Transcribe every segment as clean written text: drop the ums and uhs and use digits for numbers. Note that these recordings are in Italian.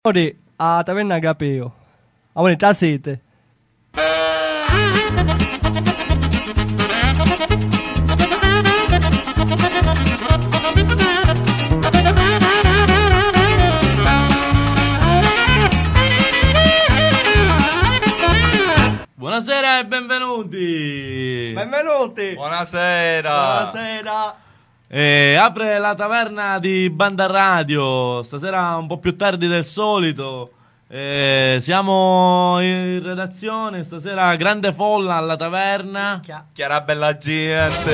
Ora a taverna Capeo. Amore, già siete. Buonasera e benvenuti. Benvenuti. Buonasera. Buonasera. Apre la taverna di Banda Radio. Stasera un po' più tardi del solito. Siamo in redazione. Stasera grande folla alla taverna. Chiara bella gente.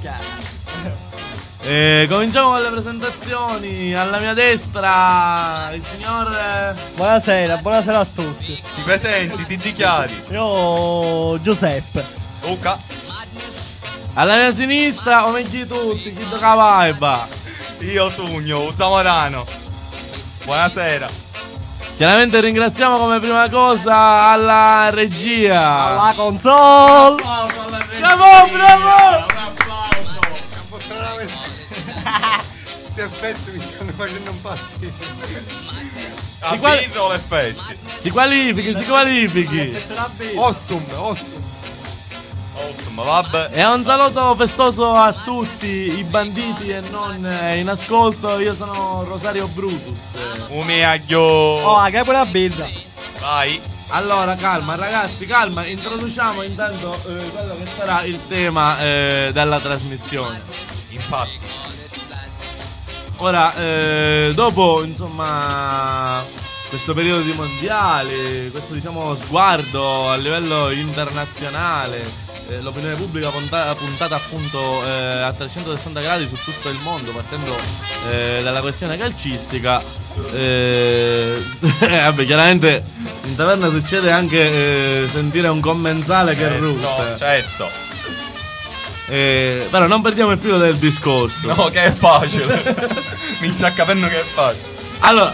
Cominciamo con le presentazioni. Alla mia destra il signor Buonasera, buonasera a tutti. Si presenti, si dichiari. Io Giuseppe. Luca. alla mia sinistra, come chi tutti, chi toccava vibe. Io Sugno, Zamorano. Buonasera. Chiaramente ringraziamo come prima cosa alla regia. Alla console. Applauso alla regia. Bravo, bravo. Un applauso. Questi effetti mi stanno facendo impazzire. A birro l'effetti. Si qualifichi, si qualifichi. Awesome, vabbè. E un saluto festoso a tutti i banditi e non in ascolto. Io sono Rosario Brutus. Umiaglio. Oh, che buona birra. Vai. Allora, calma ragazzi, calma. Introduciamo intanto quello che sarà il tema della trasmissione. Infatti. Ora, dopo insomma questo periodo di mondiali, questo diciamo sguardo a livello internazionale, l'opinione pubblica puntata appunto a 360 gradi su tutto il mondo, partendo dalla questione calcistica. Vabbè, chiaramente in taverna succede anche sentire un commensale che rutta. Certo. Però non perdiamo il filo del discorso. No, che è facile. Mi sta capendo che è facile. Allora,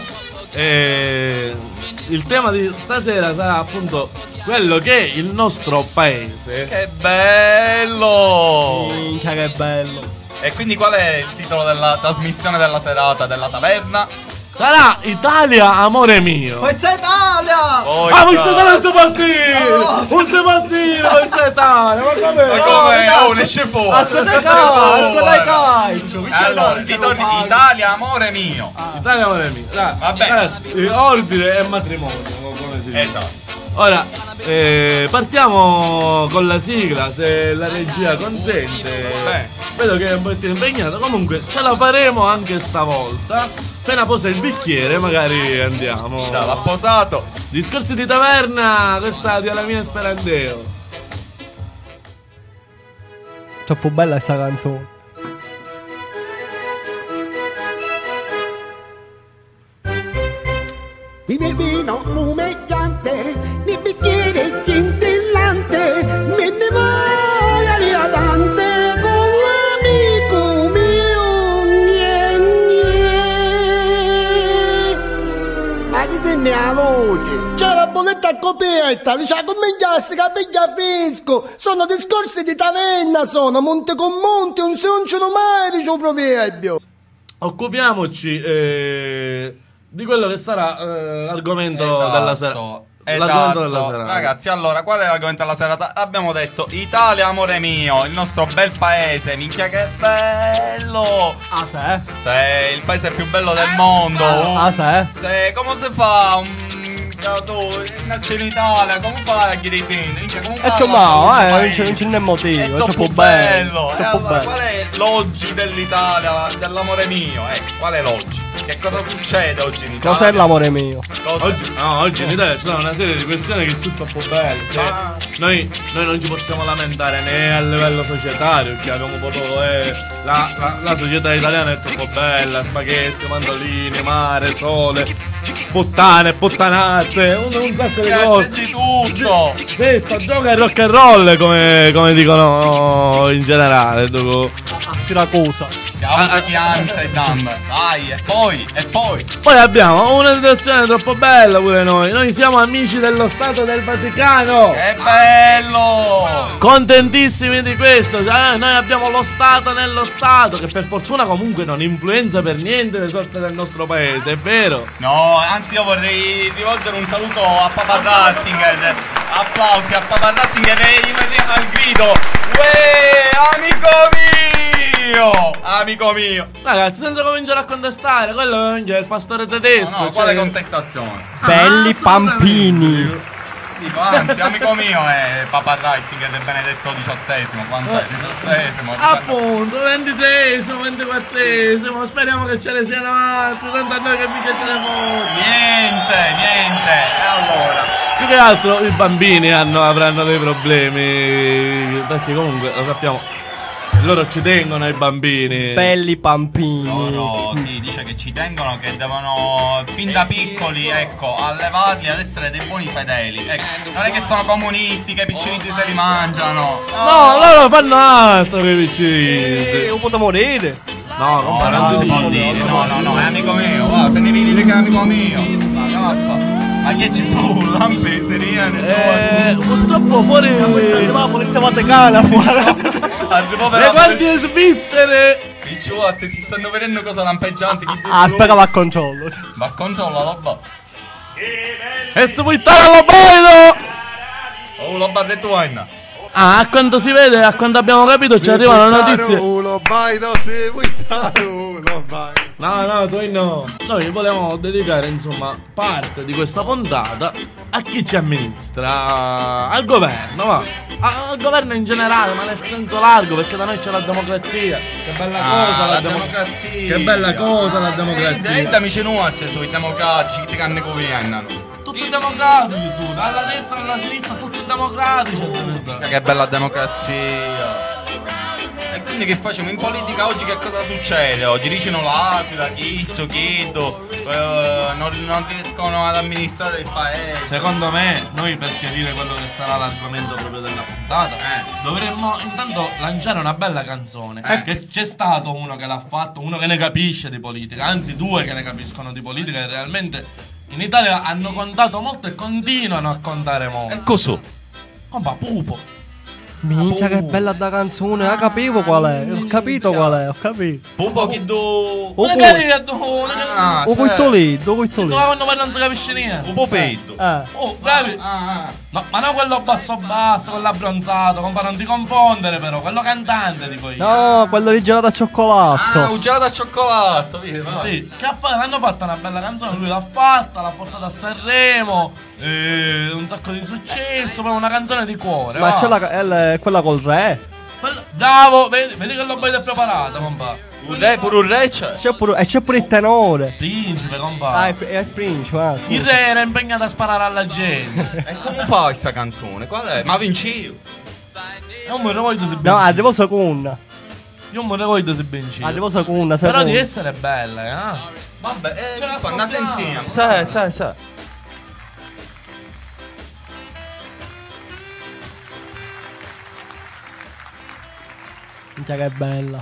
il tema di stasera sarà appunto quello che è il nostro paese. Che bello! Minchia, che bello. E quindi qual è il titolo della trasmissione della serata della taverna? Sarà Italia, amore mio. Forza Italia! Forza Italia stamattina! Forza Italia, Forza Italia! Ma Ma come? come? Oh, ne esce fuori! Ascolta il calcio. Allora, Italia, amore mio. Italia, amore mio. Dai, Vabbè. ragazzi, ordine e matrimonio, come si dice. Esatto. Ora, partiamo con la sigla, se la regia consente. Beh. Vedo che è un po' impegnato, comunque ce la faremo anche stavolta. Appena posa il bicchiere magari andiamo. Già, l'ha posato. Discorsi di taverna, questa di alla mia Sperandeo. Troppo bella sta canzone. Mi vino fumeggiante, di bicchiere scintillante, me ne vai via Dante con l'amico mio, gne, gne. Ma ti senti la voce? C'è la bolletta a coperta, dice a commengiarsi capiglia fresco, sono discorsi di taverna, sono monte con monte, non si unciano mai, dice un proverbio. Occupiamoci di quello che sarà l'argomento della serata. Esatto. Ragazzi, allora, qual è l'argomento della serata? Abbiamo detto Italia, amore mio, il nostro bel paese. Minchia che bello! Ah, sì? Sei il paese più bello del mondo. Ah, sì? Come si fa? Tu, nasci in Italia, come fai a Ghiritin? È non c'è né motivo, è troppo bello. Allora, qual è l'oggi dell'Italia, dell'amore mio? Qual è l'oggi? Che cosa succede oggi in Italia? Cos'è l'amore mio? Oggi in Italia ci sono una serie di questioni che sono troppo belle. Cioè, noi non ci possiamo lamentare né a livello societario, perché abbiamo proprio la società italiana è troppo bella, spaghetti, mandolini, mare, sole, puttane, puttanazze, un sacco di cose. C'è di tutto. Sì, sta gioca e rock and roll come dicono in generale. A Siracusa. Ciao, Pianza e Dam. Vai, e poi Poi abbiamo una situazione troppo bella pure noi. Noi siamo amici dello Stato del Vaticano. Che bello! Contentissimi di questo. Noi abbiamo lo Stato nello Stato, che per fortuna comunque non influenza per niente le sorti del nostro paese, è vero? No, anzi io vorrei rivolgere un saluto a Papa Ratzinger. Applausi a Papa Ratzinger e al grido. Uè, amico mio! Ragazzi, senza cominciare a contestare, quello è il pastore tedesco. No, quale contestazione? Belli pampini. Dico, anzi, amico mio è Papa Ratzinger del Benedetto XVIII. Quanto è? XVIII? Appunto, 23esimo, 24esimo. Speriamo che ce ne siano altri. Tanto a noi che mica ce ne fosse. Niente. E allora? Più che altro i bambini avranno dei problemi. Perché comunque lo sappiamo, loro ci tengono ai bambini. Belli pampini. Loro si dice che ci tengono, che devono fin da piccoli, ecco, allevarli ad essere dei buoni fedeli. Ecco, non è che sono comunisti, che i picciniti se li mangiano. No, loro fanno altro che i piccini. Non potrò morire. No, non si può dire. No, è amico mio. Guarda, te ne vieni che è amico mio. Ma che ci sono? Lampe siriane? Purtroppo fuori Arriva la polizia vaticana. Le guardie svizzere. Picciotte, si stanno vedendo cosa lampeggianti. Aspetta, va a controllo. Va a controllo, roba. E si puttana allo baido. Oh, la barretto vaina. Ah, a quanto si vede, a quanto abbiamo capito, ci arrivano notizie. No, tu no. Noi volevamo dedicare, insomma, parte di questa puntata a chi ci amministra, al governo, va. Al governo in generale, ma nel senso largo, perché da noi c'è la democrazia. Che bella cosa la democrazia. Che bella cosa la democrazia. E dammi nuove sui democratici, che ti canne coviennano. Tutti democratici su, dalla destra alla sinistra, tutti democratici. Che bella democrazia. E quindi che facciamo in politica oggi? Che cosa succede? Oggi dicono l'Aquila, Chiedo, non riescono ad amministrare il paese. Secondo me, noi per chiarire quello che sarà l'argomento proprio della puntata, dovremmo intanto lanciare una bella canzone. Che c'è stato uno che l'ha fatto, uno che ne capisce di politica, anzi due che ne capiscono di politica e realmente in Italia hanno contato molto e continuano a contare molto. E cos'ho? Compa Pupo. Minchia, che bella da canzone, capivo qual è, ho capito qual è, ho capito. Pupo che do... Una carina, o questo lì, dove questo lì? Quando poi non si capisce niente. Un po' petto. Oh, bravi. No, ma non quello basso, quello abbronzato, compa, non ti confondere però, quello cantante dico io. No, quello di gelato a cioccolato. Un gelato a cioccolato, vedi? Sì, che hanno fatto una bella canzone, lui l'ha fatta, l'ha portata a Sanremo, un sacco di successo, poi una canzone di cuore. Ma c'è quella col re. Bravo, vedi che l'ho ben preparato, compa. Un re, pure un re c'è. C'è pure il tenore. Principe, compa. È il principe. Il re era impegnato a sparare alla gente. E come fa questa canzone? Qual è? Ma vinci io. Non me ne voglio se no, arrivo seconda. Io me ne voglio se vinci. Arrivo seconda. Però di essere bella, eh. Vabbè, fanno sentiamo. Sì. Minchia che bella.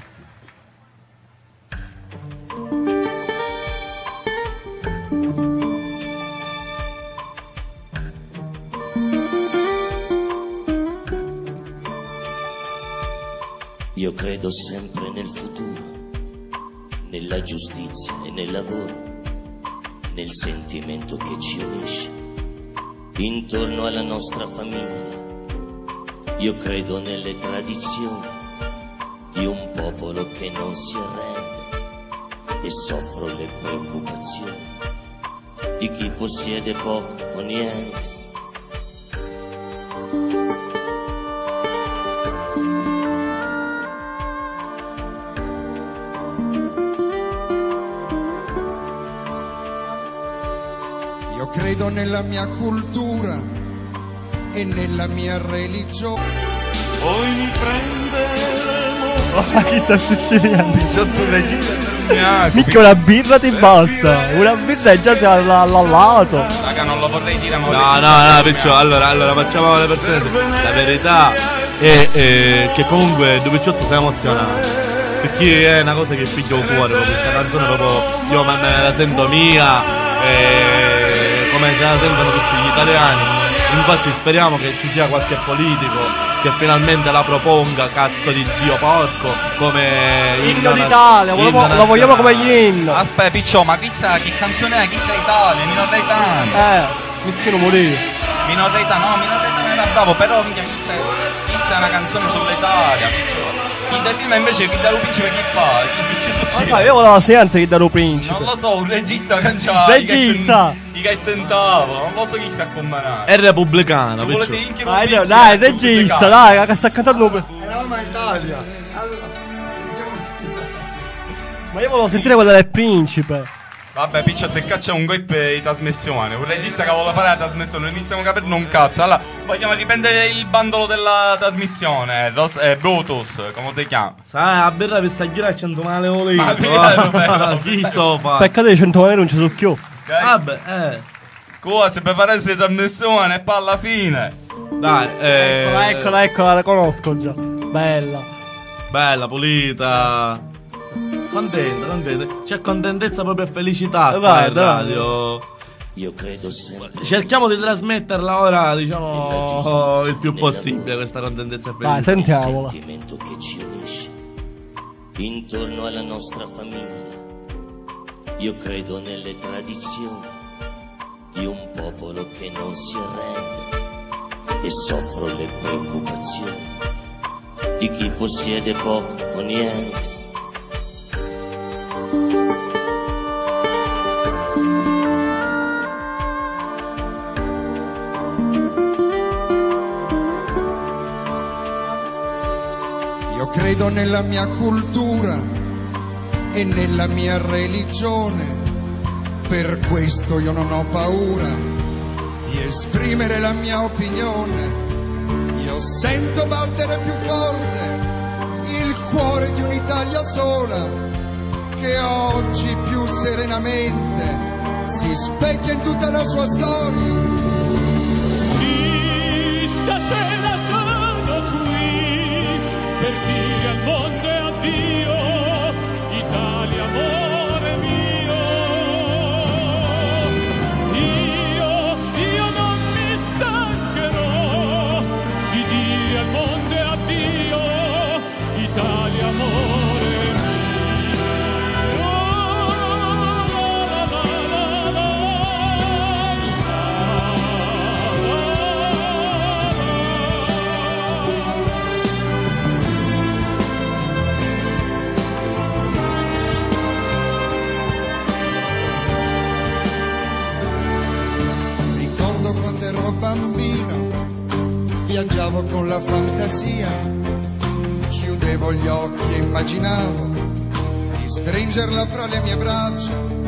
Io credo sempre nel futuro, nella giustizia e nel lavoro, nel sentimento che ci unisce intorno alla nostra famiglia. Io credo nelle tradizioni di un popolo che non si arrende e soffro le preoccupazioni di chi possiede poco o niente. Io credo nella mia cultura e nella mia religione. Poi mi prende Ma chi sta succedendo? 18 regine. Mica una birra ti basta. Una birra già si all'allato. Raga, non lo vorrei dire, ma No, Piccio, allora facciamo le persone. La verità è che comunque Dupicciotto si è emozionato. perché è una cosa che piglia il cuore, proprio questa canzone proprio io me la sento mia, come se la sentono tutti gli italiani. Infatti speriamo che ci sia qualche politico che finalmente la proponga, cazzo di dio porco, come Inno d'Italia, lo vogliamo come inno. Aspetta, Piccio, ma chissà che canzone è? Chissà Italia, Nino Gaetano. Mischino morire. Nino Gaetano era bravo, però chissà è una canzone sull'Italia, Piccio. Chi del film invece Chi dallo principe chi fa? Chi ci succede? Io volevo sentire Chi dallo principe. Non lo so, un regista canciato. Regista! Che tentava, non lo so chi sta combinando. è repubblicano, Dai, regista, dai, che sta cantando. Eravamo in Italia. Ma io volevo sentire quella del principe. Vabbè, Piccio, te caccia un golpe di trasmissione. Un regista che vuole fare la trasmissione, non iniziamo a capire un cazzo. Allora, vogliamo riprendere il bandolo della trasmissione. Bluetooth, come ti chiama? Sai, la birra per stagliare a 100 male volito. Ma vero, Chi so fa? Peccato di 100 euro non ci succhiò. Vabbè, Cosa, per prepararsi la trasmissione e poi alla fine. Dai, Eccola, la conosco già. Bella. bella, pulita. Contenta. C'è contentezza proprio e felicità qua in Guarda. radio. Io credo sempre Cerchiamo di trasmetterla ora, diciamo, il più possibile questa contentezza e felicità. Dai, sentiamola. sentimento che ci unisce intorno alla nostra famiglia. Io credo nelle tradizioni di un popolo che non si arrende e soffro le preoccupazioni di chi possiede poco o niente. Io credo nella mia cultura e nella mia religione, per questo io non ho paura di esprimere la mia opinione. Io sento battere più forte il cuore di un'Italia sola, che oggi più serenamente si specchia in tutta la sua storia. Sì, stasera sono qui per dire al mondo e addio, Italia amore mio. Io non mi stancherò di dire al mondo e addio, Italia amore mio. Ricordo quando ero bambino, viaggiavo con la fantasia, chiudevo gli occhi e immaginavo di stringerla fra le mie braccia.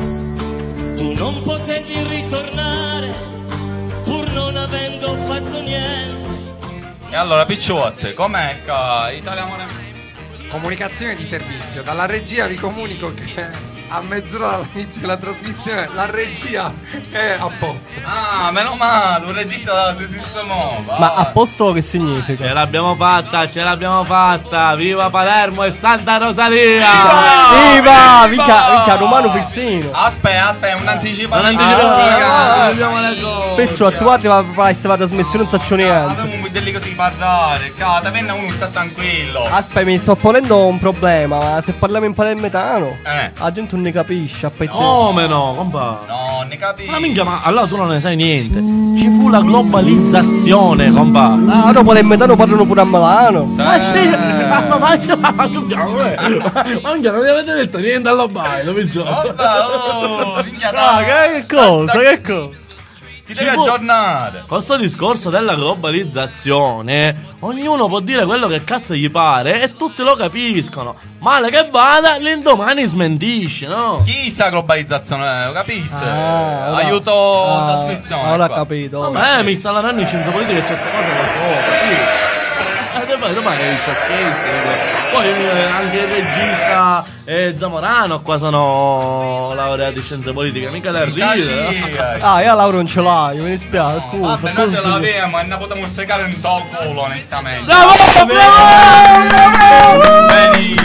Tu non potevi ritornare pur non avendo fatto niente. E allora, Picciotte, com'è Italia amore mio? Comunicazione di servizio. Dalla regia vi comunico che a mezz'ora dall'inizio della trasmissione la regia è a posto. Ah, meno male, un regista si muove. Ma a posto che significa? Ce l'abbiamo fatta, viva Palermo e Santa Rosalia! Viva! Mica romano fissino. Aspetta, un'anticipazione. Non anticipiamo le cose. Peccio, attuati la trasmissione non saccio niente. Abbiamo un modello così di parlare. Cata, penna uno sta tranquillo. Aspetta, mi sto ponendo un problema, ma se parliamo in palermitano, la gente non ne capisce, Come no, compa? No, ne capisco. Ma minchia, ma allora tu non ne sai niente. Ci fu la globalizzazione, compa. Ah, dopo palermitano parlano pure a Milano. Ma sì, ma minchia, non mi avete detto niente allo bailo, piccio. Minchia, Che cosa? Ti devi aggiornare. Con sto discorso della globalizzazione, ognuno può dire quello che cazzo gli pare e tutti lo capiscono. Male che vada, l'indomani smentisce, no? Chi sa globalizzazione? Capisci? Ora- Aiuto trasmissione. Ora ho qua. capito. Vabbè, mi sta lavorando in scienza politica e certe cose le so, capito? Poi sciocchezze, dico. Poi anche il regista e Zamorano qua sono laureati in scienze politiche, mica da ridere. Ah, io a Lauro non ce l'ho, mi dispiace, scusa. Vabbè, noi ce l'avevamo e ne potremmo secare un po' il culo, onestamente. Bravo! Benissimo.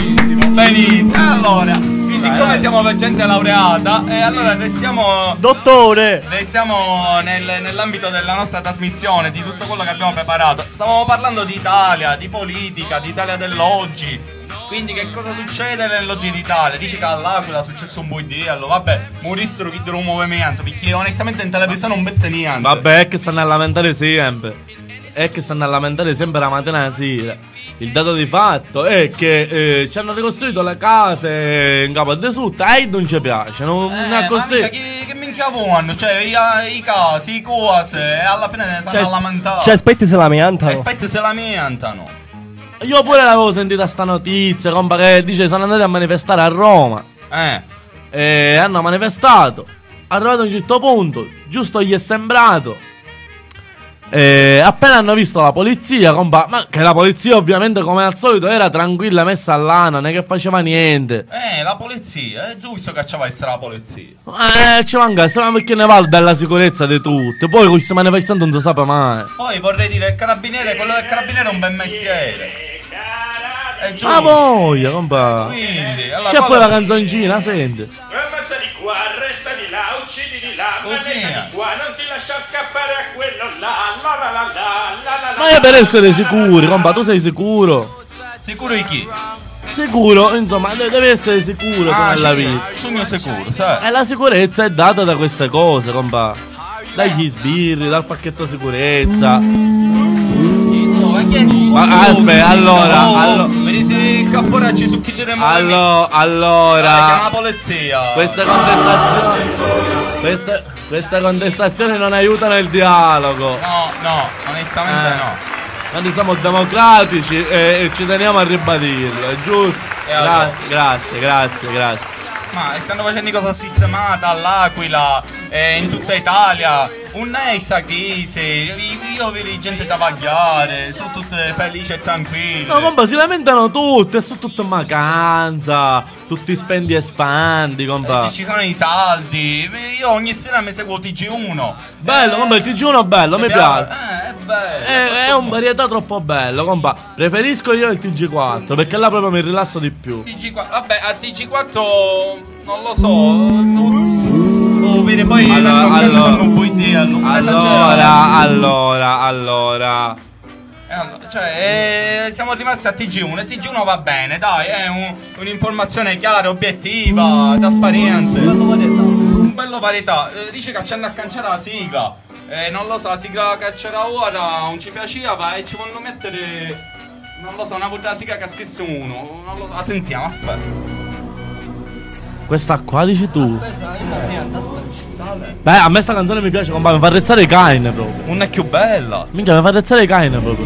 Benissimo. Allora, siccome siamo per gente laureata, allora restiamo Dottore! nell'ambito della nostra trasmissione, di tutto quello che abbiamo preparato. Stavamo parlando di Italia, di politica, di Italia dell'oggi. Quindi che cosa succede nell'oggi d'Italia? Dice che all'Aquila è successo un buidello. Vabbè, morissero chi del movimento, perché onestamente in televisione non mette niente. Vabbè, è che stanno a lamentare sempre. La mattina e la sera. Il dato di fatto è che ci hanno ricostruito le case in capo a De Sutta e non ci piace. Non è così. Ma che minchia vanno? Cioè, i casi, i cose, e alla fine ne stanno a lamentare. Cioè, aspetti se lamentano. Aspetti se lamentano. Io pure l'avevo sentita sta notizia, compa, che dice sono andati a manifestare a Roma. E hanno manifestato. Arrivato a un certo punto, giusto gli è sembrato. Appena hanno visto la polizia, compa, ma che la polizia ovviamente come al solito era tranquilla, messa all'ana, non è che faceva niente. La polizia, è giusto che ci va a essere la polizia. Ci manca, ma perché ne va della sicurezza di tutti. Poi con questi manifestanti non si sa mai. Poi vorrei dire, quello del carabiniere è un bel mestiere. È giusto. Ma voglia, compa. Quindi, allora, c'è poi la canzoncina, senti. Ammazza di qua, resta di là, uccidi di là, così di qua, non ti lascia scappare a quello là, Ma è per essere sicuri, compa, tu sei sicuro? Sicuro di chi? Sicuro, insomma, devi essere sicuro nella vita. Sogno sicuro, sai? E la sicurezza è data da queste cose, compa. Dagli sbirri, dal pacchetto sicurezza. Aspetta, allora. Vedi se cafforacci su chi deve muovere. Allora. Chiama la polizia. Queste contestazioni non aiutano il dialogo. No, onestamente no. Noi siamo democratici e ci teniamo a ribadirlo, è giusto? Grazie. Ma stanno facendo cosa sistemata all'Aquila, in tutta Italia. Un sa crisi, io vedo gente travagliare, sono tutte felici e tranquille. No, compa, si lamentano tutti, sono tutte in vacanza, tutti spendi e spandi, compa. Ci sono i saldi, io ogni sera mi seguo TG1. Bello, compa, il TG1 è bello, mi piace. È bello. È un varietà troppo bello, compa. Preferisco io il TG4, perché là proprio mi rilasso di più. TG4, vabbè, a TG4 non lo so. Vedi, poi fanno un po' idea, non esagera. Allora. Cioè, siamo rimasti a TG1 e TG1 va bene, dai, è un'informazione chiara, obiettiva, trasparente. Un bello varietà. Dice che ci hanno a cancellare la sigla. Non lo so, la sigla che c'era ora non ci piaceva e ci vogliono mettere, non lo so, una volta la sigla che ha scritto uno. Non lo so, la sentiamo, aspetta. Questa qua dici tu? Beh, a me sta canzone mi piace, compa, mi fa rezzare i cane proprio. Non è più bella. Minchia, mi fa rezzare i cane proprio.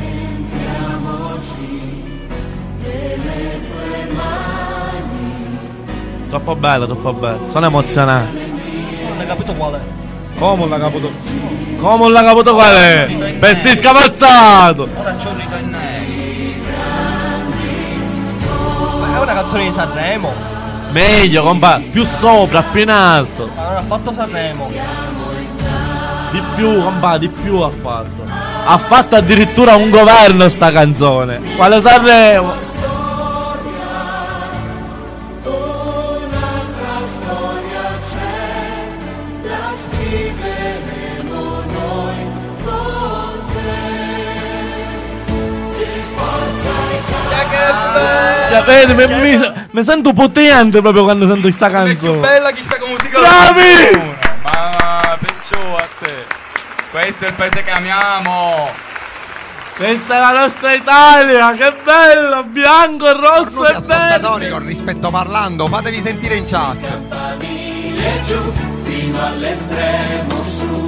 Troppo bella. Sono emozionato. Non hai capito qual è? Come non l'ha capito qual è? Pezzi scamazzato. Ora c'ho un rito in nero. Ma è una canzone di Sanremo. Meglio, compa, più sopra, più in alto. Ma non ha fatto Sanremo. Di più, compa, di più ha fatto. Ha fatto addirittura un governo sta canzone. Quale Sanremo? Vedi, mi sento potente proprio quando sento questa canzone. È più bella chissà come musica. Bravi! Ma penso a te. Questo è il paese che amiamo. Questa è la nostra Italia, che bello, bianco, rosso e verde. Con rispetto parlando, fatevi sentire in chat. Famiglie giù fino all'estremo sud.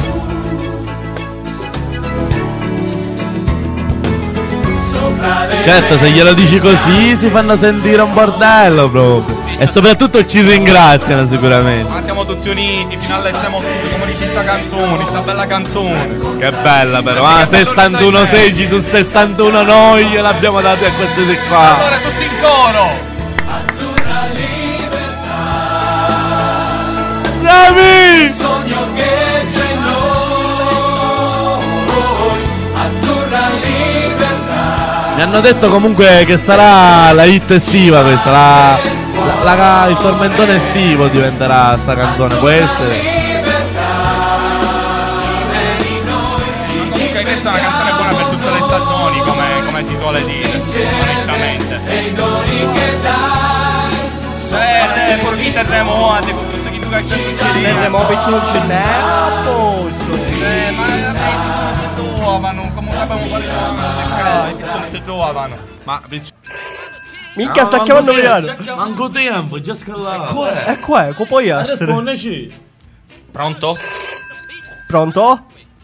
Certo, se glielo dici così si fanno sentire un bordello proprio. E soprattutto ci ringraziano sicuramente. Ma siamo tutti uniti fino all'estremo sud, come dice sta canzone, sta bella canzone. Che bella però, 61 seggi su 61 noi gliel'abbiamo dati a questi di qua. Allora tutti in coro. Azzurra libertà. Bravi! Sogno che c'è in noi. Azzurra libertà. Mi hanno detto comunque che sarà la hit estiva questa, il tormentone estivo diventerà sta canzone, può essere? Comunque questa è una canzone buona per tutte le stagioni, come si suole dire, onestamente. Se pure chi terremoti, con tutto chi tu che succede. Terremoti non ce n'è a posto. Ma se trovano, come sappiamo fare i piccioli si trovano. Ma Minchia, sta chiamando Milano. manco tempo, già scallato. E qua, può essere. Rispondici. Pronto? Pronto?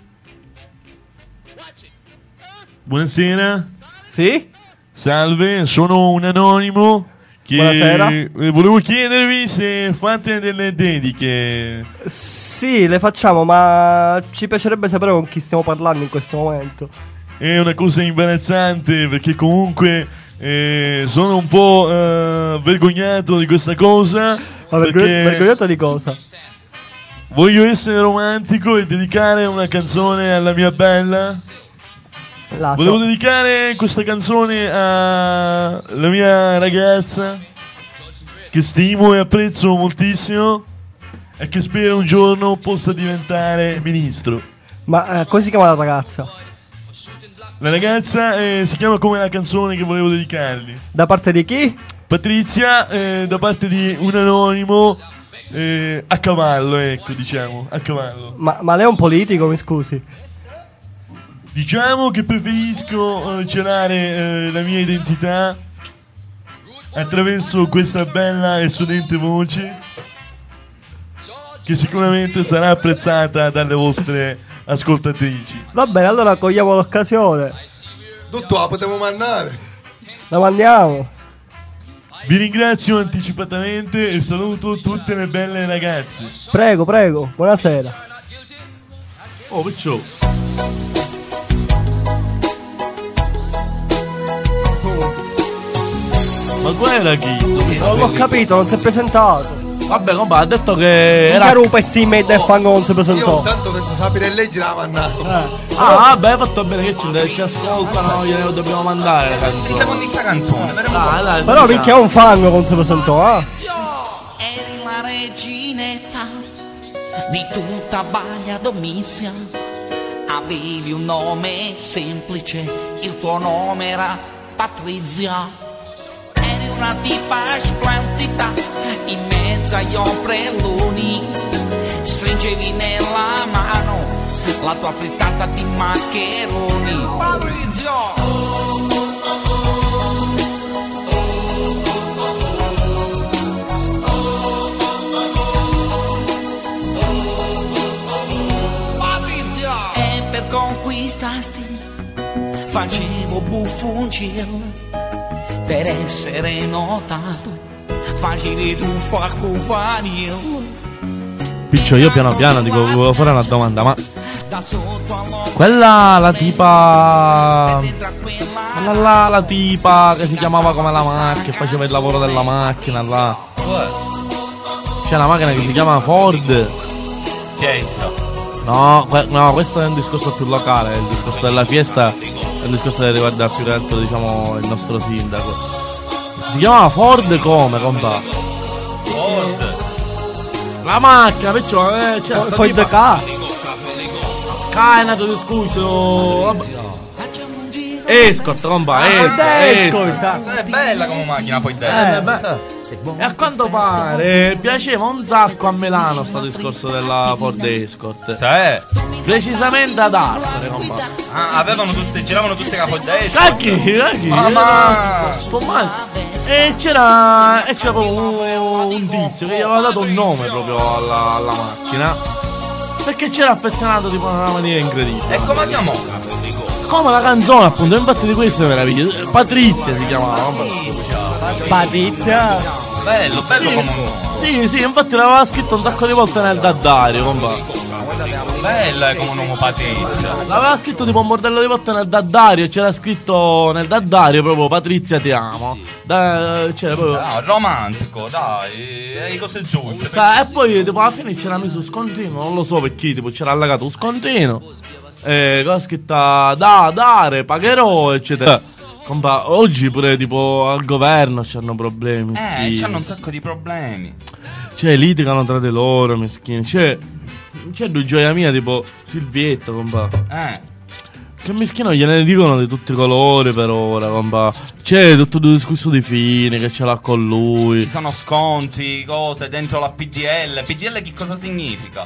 Buonasera, Sì? salve, sono un anonimo che Buonasera. volevo chiedervi se fate delle dediche. Sì, le facciamo, ma ci piacerebbe sapere con chi stiamo parlando in questo momento. È una cosa imbarazzante perché comunque sono un po' vergognato di questa cosa. Ma perché vergognato di cosa? voglio essere romantico e dedicare una canzone alla mia bella. Volevo dedicare questa canzone alla mia ragazza che stimo e apprezzo moltissimo e che spero un giorno possa diventare ministro. Ma come si chiama la ragazza? La ragazza si chiama come la canzone che volevo dedicargli. Da parte di chi? Patrizia, da parte di un anonimo a cavallo, ecco, diciamo, a cavallo. Ma lei è un politico, mi scusi. Diciamo che preferisco celare la mia identità attraverso questa bella e suadente voce che sicuramente sarà apprezzata dalle vostre ascoltatrici. Va bene, allora cogliamo l'occasione. Tutto la potevo mandare. La mandiamo. Vi ringrazio anticipatamente e saluto tutte le belle ragazze. Prego, prego, buonasera. Oh, piccio. Ma qua era chi? Non l'ho capito, non si è presentato. Vabbè, compa, ha detto che era. Era un pezzo in mezzo e fango non si Io presentò. tanto senza sapere leggere la mandato. Ah, vabbè, hai fatto bene che ci ascoltano, gliene dobbiamo mandare la Sentiamo canzone. questa canzone. Dai, Però minchia è un fango non si presentò, Eri la reginetta di tutta Baia Domizia. Avevi un nome semplice, il tuo nome era Patrizia. Eri una tipa splendida in mezzo agli ombrelloni. Stringevi nella mano la tua frittata di maccheroni. Patrizia! E per conquistarti facevo buffoncino, per essere notato facevi tu farco fanio. Piccio, io piano piano dico, volevo fare una domanda, ma Da sotto all'occhio quella la tipa. Quella là, la tipa che si chiamava come la macchina, faceva il lavoro della macchina là. C'è una macchina che si chiama Ford. Chi è essa? No, questo è un discorso più locale, il discorso della fiesta è un discorso che riguarda più che altro, diciamo, il nostro sindaco. Si chiamava Ford come, compa? Ford. La macchina, perciò c'è Ford sta tipa. K. K è nato di scuso. Escort, compa, escort. È bella come macchina poi dentro. Beh. E a quanto pare piaceva un sacco a Milano sto discorso della Ford Escort. Sì. Precisamente ad Arcore, compa. Ah, giravano tutte capo destra. Cacchi. Ma Sto male. E c'era proprio un tizio che gli aveva dato un nome proprio alla macchina, perché c'era affezionato tipo in una maniera incredibile. e come chiamò? Come la canzone, appunto, infatti di questo è meraviglioso. Patrizia si chiamava. Patrizia. Bello come un nome. Sì, infatti l'aveva scritto un sacco di volte nel daddario, compa. Bella come un uomo Patrizia. L'aveva scritto tipo un bordello di volte nel daddario. C'era scritto nel daddario proprio Patrizia ti amo. C'era proprio. Ah, romantico, dai, è cose giuste. E poi tipo alla fine c'era messo un scontrino. Non lo so per chi, tipo c'era allagato un scontrino. Con la scritta da dare, pagherò, eccetera. Compa, oggi pure tipo al governo c'hanno problemi. C'hanno un sacco di problemi. Cioè, litigano tra di loro, meschini. C'è due gioia mia, tipo Silvietto, compa. Che meschino gliene dicono di tutti i colori per ora, compa. C'è tutto il discorso di Fini che ce l'ha con lui. Ci sono sconti, cose dentro la PDL. PDL che cosa significa?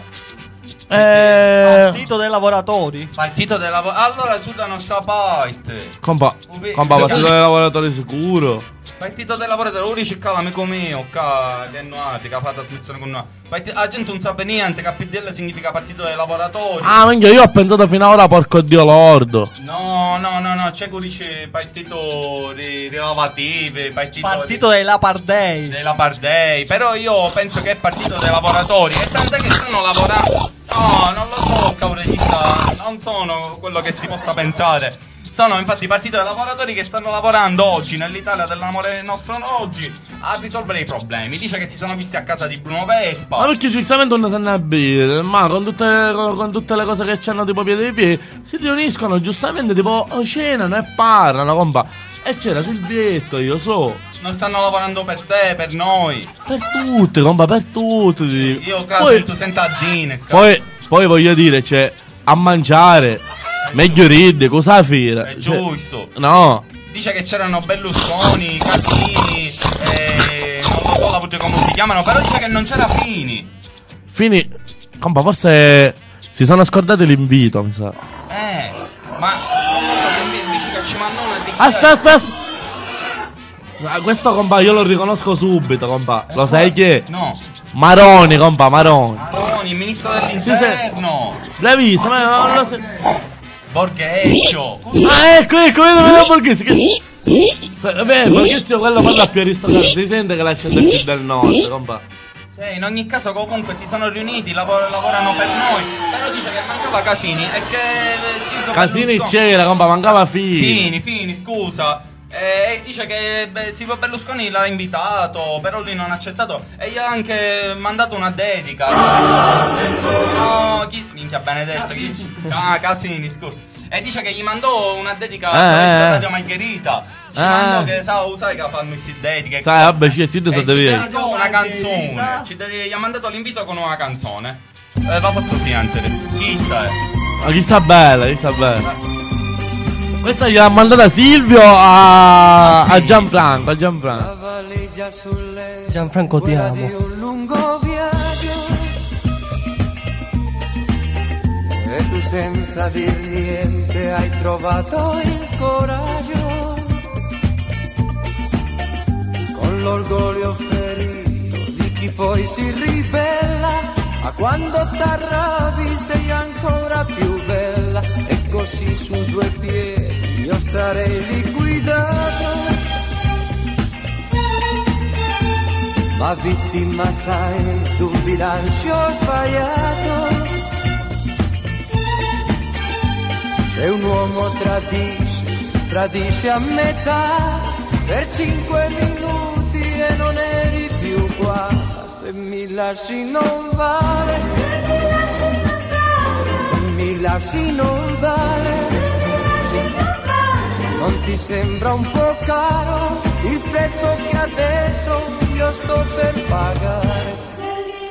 Partito dei lavoratori. Partito dei lavoratori. Allora sulla nostra parte. Compa, partito dei lavoratori sicuro. Partito dei lavoratori, ora c'è l'amico mio, che è nuati, che ha fatto la trasmissione con noi. La gente non sa niente che PDL significa partito dei lavoratori. Minchia, io ho pensato fino ad ora, porco dio lordo. No, c'è qui dice partito rilevativi, partito dei Lapardei. Dei Lapardei, però io penso che è partito dei lavoratori. E tant'è che stanno lavorando. No, non lo so, cauregista, non sono quello che si possa pensare. Sono infatti partito dei lavoratori che stanno lavorando oggi nell'Italia dell'amore nostro oggi a risolvere i problemi. Dice che si sono visti a casa di Bruno Vespa. Ma perché giustamente non sanno abire? Ma con tutte le cose che c'hanno tipo piedi di piedi si riuniscono giustamente tipo cenano e parlano, compa. E c'era Silvietto, io so. Non stanno lavorando per te, per noi. Per tutti, compa, per tutti. Io caso tu senta a Dine. Poi voglio dire, c'è a mangiare. Meglio ride, cosa fare? È giusto. No. Dice che c'erano Berlusconi, Casini, non lo so come si chiamano, però dice che non c'era Fini. Fini, compa, forse si sono scordati l'invito, mi sa. Ma non lo so, dice che ci mandano una richiesta. Aspetta. Questo, compa, io lo riconosco subito, compa. Lo sai chi è? No. Maroni, compa, Maroni, il ministro dell'interno. Bravissimo, ma non lo sai. Borghezio. Ecco, vedo Borghezio. Beh, Borghezio quello parla più aristocratico. Si sente che la scende più del nord, compa. In ogni caso comunque si sono riuniti, lavorano per noi. Però dice che mancava Casini e che Casini c'era, compa, mancava Fini, scusa. E dice che Silvio Berlusconi l'ha invitato, però lui non ha accettato. E gli ha anche mandato una dedica minchia benedetto. Casini, scusa. E dice che gli mandò una dedica attraverso Radio Margherita. Ci mandò che sai che fanno queste dediche. Sai, vabbè, ci dedicò una canzone. Gli ha mandato l'invito con una canzone. Va fatto sentire. Chi sa? Ma chi sta bella. Questa gliel'ha mandata Silvio a Gianfranco. Gianfranco, ti amo. E tu senza dir niente hai trovato il coraggio, con l'orgoglio ferito di chi poi si ribella, ma quando t'arrabbi sei ancora più bella. E così su due piedi io sarei liquidato, ma vittima sai d'un bilancio sbagliato. Se un uomo tradisce a metà per 5 minuti e non eri più qua, se mi lasci non vale, se mi lasci non vale, non ti sembra un po' caro il prezzo che adesso io sto per pagare? Se mi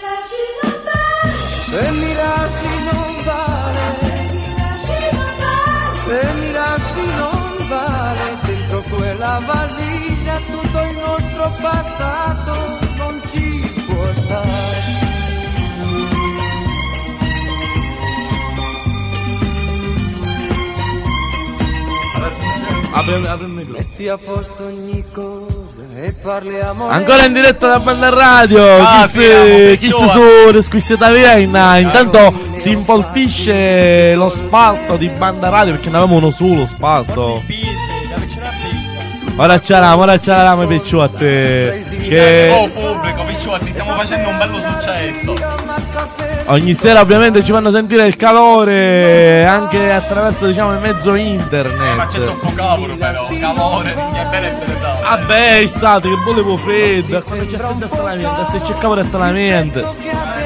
lasci non vale, se mi lasci non vale, dentro quella valigia tutto il nostro passato non ci può stare. Metti a posto ogni cosa e parliamo. Ancora in diretta da Banda Radio. Chi si su squisita Vienna. Intanto si involtisce lo spalto di Banda Radio, perché ne avevamo uno solo spalto. Ora c'eravamo i picciotti. Oh pubblico, picciotti, stiamo facendo un bello successo. Ogni sera ovviamente ci fanno sentire il calore anche attraverso, diciamo, il mezzo internet. Ma c'è troppo cavolo però, calore, è bene da. Vabbè, state che volevo fredda. Quando c'è fredda sta la mente, se c'è calore sta la mente. Lo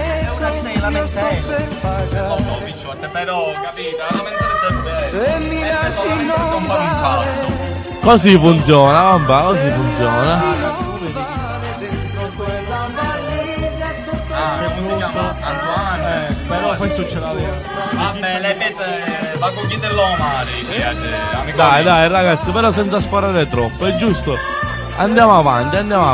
so, picciotte, però capito, la lamentele serve. E non fare un cazzo. Così funziona, compa, così funziona. Però questo ce l'aveva. Vabbè, le pete va con chi dell'omare. Dai ragazzi, però senza sforare troppo, è giusto. Andiamo avanti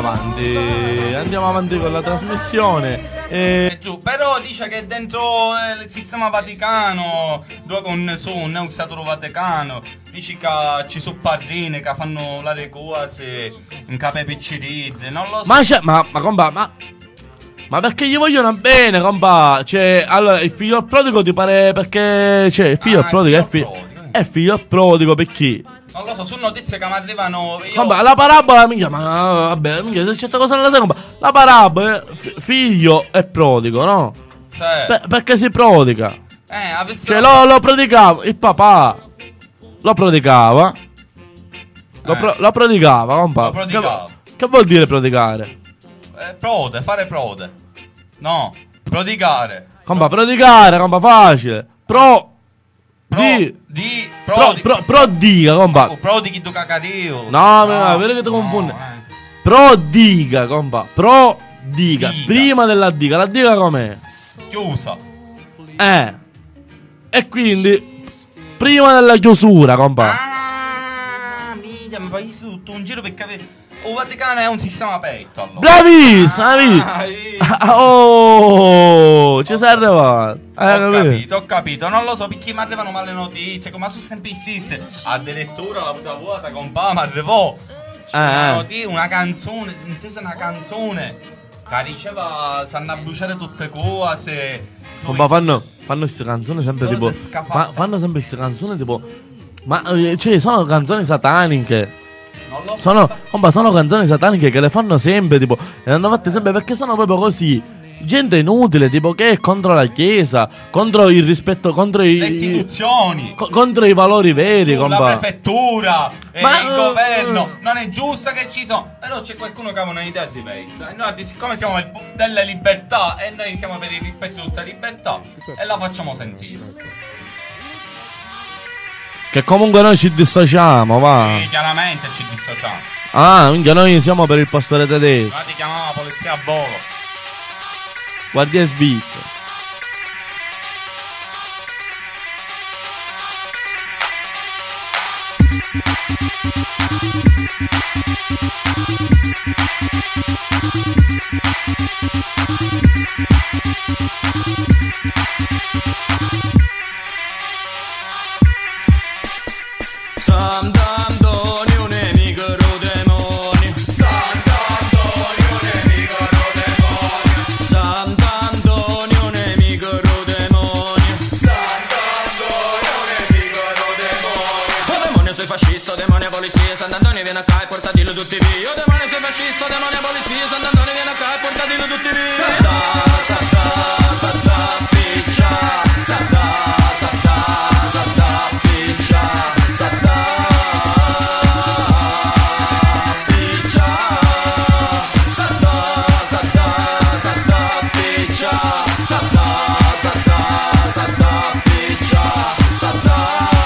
con la trasmissione. Però dice che dentro il sistema Vaticano, dove con su un Stato Vaticano, dice che ci sono parrine che fanno le cose in capo ai piccirite, non lo so. Ma compa, ma perché gli vogliono bene, compa? Cioè, allora, il figlio prodigo ti pare perché... Cioè, il figlio prodigo è figlio prodigo per chi? Non lo so, sono notizie che mi arrivano. Compa, la parabola, minchia, ma vabbè, minchia, se c'è questa cosa nella seconda, la parabola, figlio è prodigo, no? Sì. Perché si prodiga. Cioè, lo prodigava, il papà lo prodigava. Lo prodigava, compa. Lo prodigava. Che vuol dire prodigare? Fare prode. No, prodigare. Compa, prodigare, compa, facile. Prodiga, compa. Prodighi tu cacario. No, vedi che ti confondi. Prodiga, compa. Prodiga. Prima della diga. La diga com'è? Chiusa. E quindi prima della chiusura, compa. Minchia, mi fai tutto un giro per capire. Il Vaticano è un sistema aperto, allora. Bravissimo! Oh, ci sei arrivato. Ho capito. Non lo so perché mi arrivano male notizie. Ma sono sempre stesse. Addirittura la puta vuota, compa, mi arrivò una canzone. Intesa una canzone che diceva stanno a bruciare tutte cose. Compa, fanno queste canzoni sempre tipo. Fanno sempre queste canzoni tipo. Ma cioè, sono canzoni sataniche. Sono canzoni sataniche che le fanno sempre, tipo, le hanno fatte sempre perché sono proprio così. Gente inutile, tipo, che è contro la chiesa, contro il rispetto, contro le istituzioni, contro i valori veri, la prefettura, il governo. Non è giusto che ci sono. Però c'è qualcuno che ha un'idea diversa. E noi, siccome siamo delle libertà e noi siamo per il rispetto di tutte le libertà, e la facciamo sentire. Che comunque noi ci dissociamo, va. Sì, chiaramente ci dissociamo. Minchia, noi siamo per il pastore tedesco. Ma ti chiamava la polizia a volo. Guardia svizzera. Fascista, demonio, polizia, Sant'Antonio viene a casa, portatelo tutti via. Santa, piccia, Santa, piccia, Santa, piccia, Santa, piccia, Santa, piccia, Santa.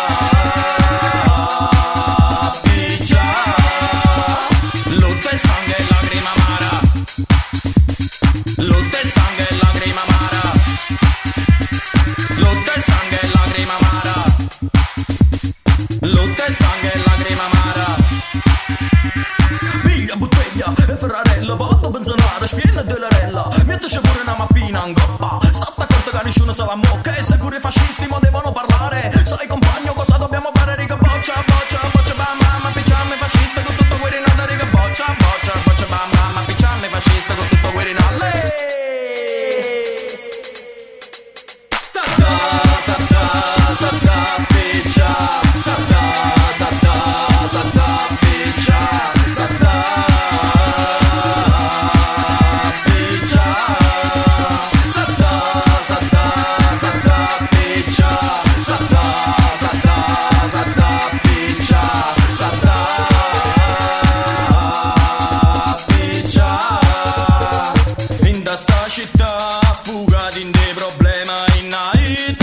Spiena della rella, mettici pure una mappina in goppa. State accorto che nessuno se la mocca. E se pure i fascisti mo devono parlare. Sai compagno cosa dobbiamo fare? Riga boccia, bam, mamma, picciammi fascista con tutto guirinale. Riga boccia, bam, mamma, picciammi fascista con tutto guirinale. Santa, piccia, Santa, piccia, Santa.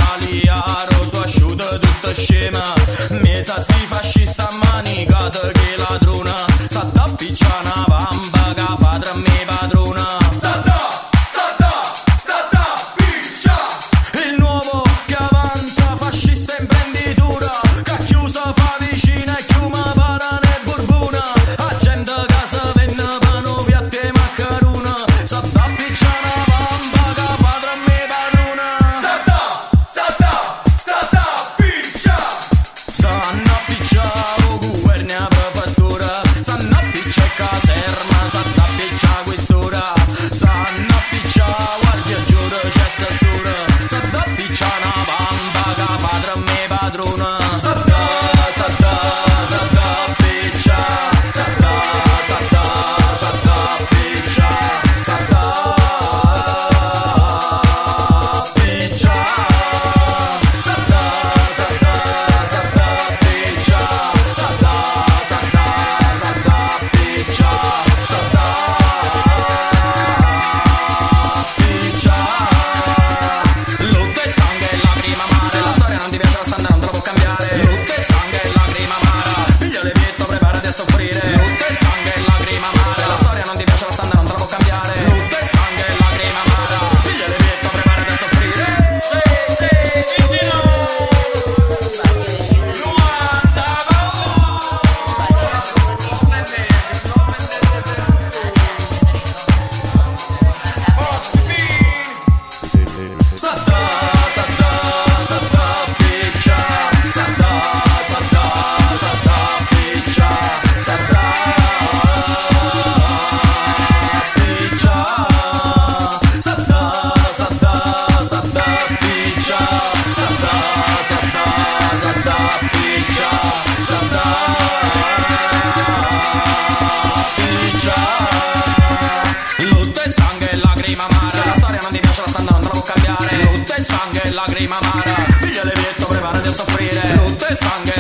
Scema, mezza sti fascista manicata che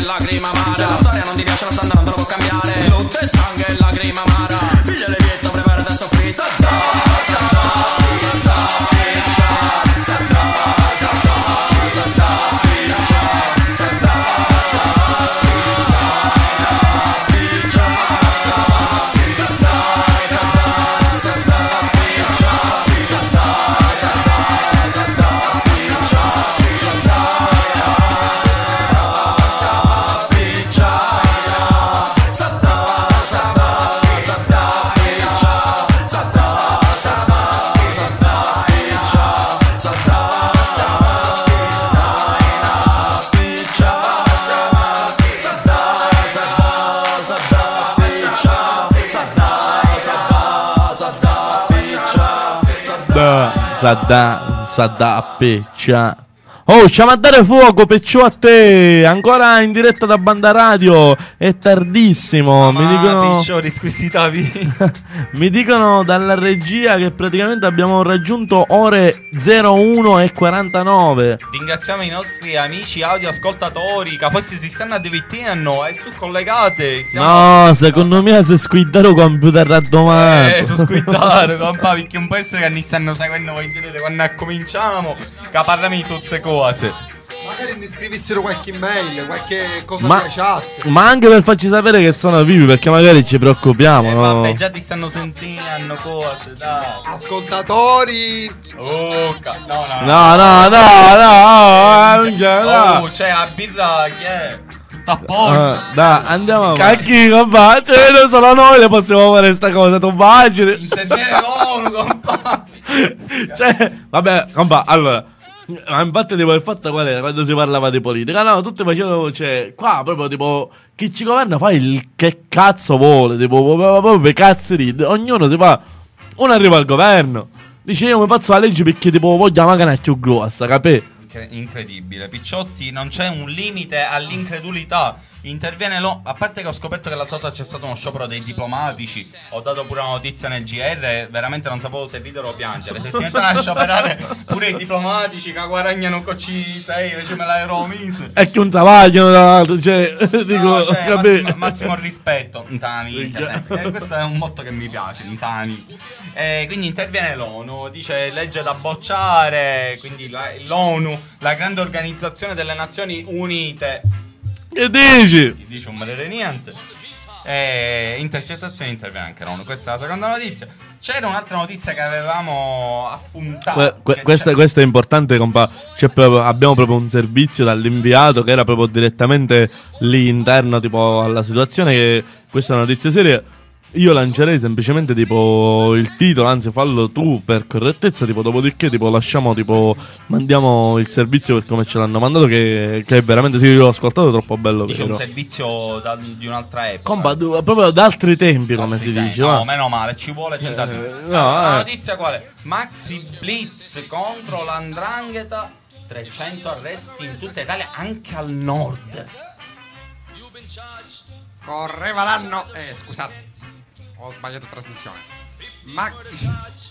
lacrima amara. Se la storia non ti piace la standard non te lo può cambiare. Lutto e sangue e lacrima amara. Piglia le vietto, preparati a soffrire. Sadda peccia. Oh, stiamo a dare fuoco, peccio a te. Ancora in diretta da Banda Radio. È tardissimo. Mi dicono piccioli squisitavi. Mi dicono dalla regia che praticamente abbiamo raggiunto ore 01:49. Ringraziamo i nostri amici audio ascoltatori che forse si stanno divertendo e su collegate. No, secondo me se squiddare computer a domani. Su squiddare, papà, perché un po' essere che ne stanno seguendo voi dire quando cominciamo. Che parliamo di tutte cose. Magari mi scrivessero qualche email, qualche cosa via chat. Ma anche per farci sapere che sono vivi, perché magari ci preoccupiamo, no? Vabbè, già ti stanno sentendo cose, dai. Ascoltatori. No. No. Cioè, a birra chi è? Tutta a posto. Dai, andiamo avanti. Cacchi, compa, cioè non solo noi le possiamo fare sta cosa, tu immagini. Intendere l'ONU, compa. Cioè, vabbè, compa, allora. Ma infatti tipo il fatto qual era quando si parlava di politica? No, tutti facevano, cioè, qua proprio tipo chi ci governa fa il che cazzo vuole, tipo proprio per cazzi ride. Ognuno si fa. Uno arriva al governo, dice io mi faccio la legge perché tipo voglio la macchina più grossa, capì? Incredibile, Picciotti, non c'è un limite all'incredulità. Interviene a parte che ho scoperto che l'altra volta c'è stato uno sciopero dei diplomatici. Ho dato pure una notizia nel GR. Veramente non sapevo se ridere o piangere. Se si mettono a scioperare pure i diplomatici che guadagnano con C6, dice me l'aereo mise. È che un travaglio, cioè, dico, no, cioè, massimo rispetto. Questo è un motto che mi piace. Quindi interviene l'ONU, dice legge da bocciare. Quindi l'ONU, la grande organizzazione delle Nazioni Unite. Che dici? Dice un valere niente. Intercettazione interviene anche l'ONU. Questa è la seconda notizia. C'era un'altra notizia che avevamo appuntato. Questa è importante, compa. Abbiamo proprio un servizio dall'inviato che era proprio direttamente lì interno tipo alla situazione. Che questa è una notizia seria. Io lancerei semplicemente tipo il titolo, anzi fallo tu per correttezza, tipo dopodiché tipo lasciamo tipo mandiamo il servizio per come ce l'hanno mandato che è veramente, sì, io l'ho ascoltato, troppo bello. Dice un servizio di un'altra epoca. Compa, proprio da altri tempi, come si dice. No, meno male, ci vuole gente. La notizia qual è? Maxi Blitz contro l''ndrangheta, 300 arresti in tutta Italia, anche al nord. Correva l'anno, scusate, ho sbagliato trasmissione. Maxi.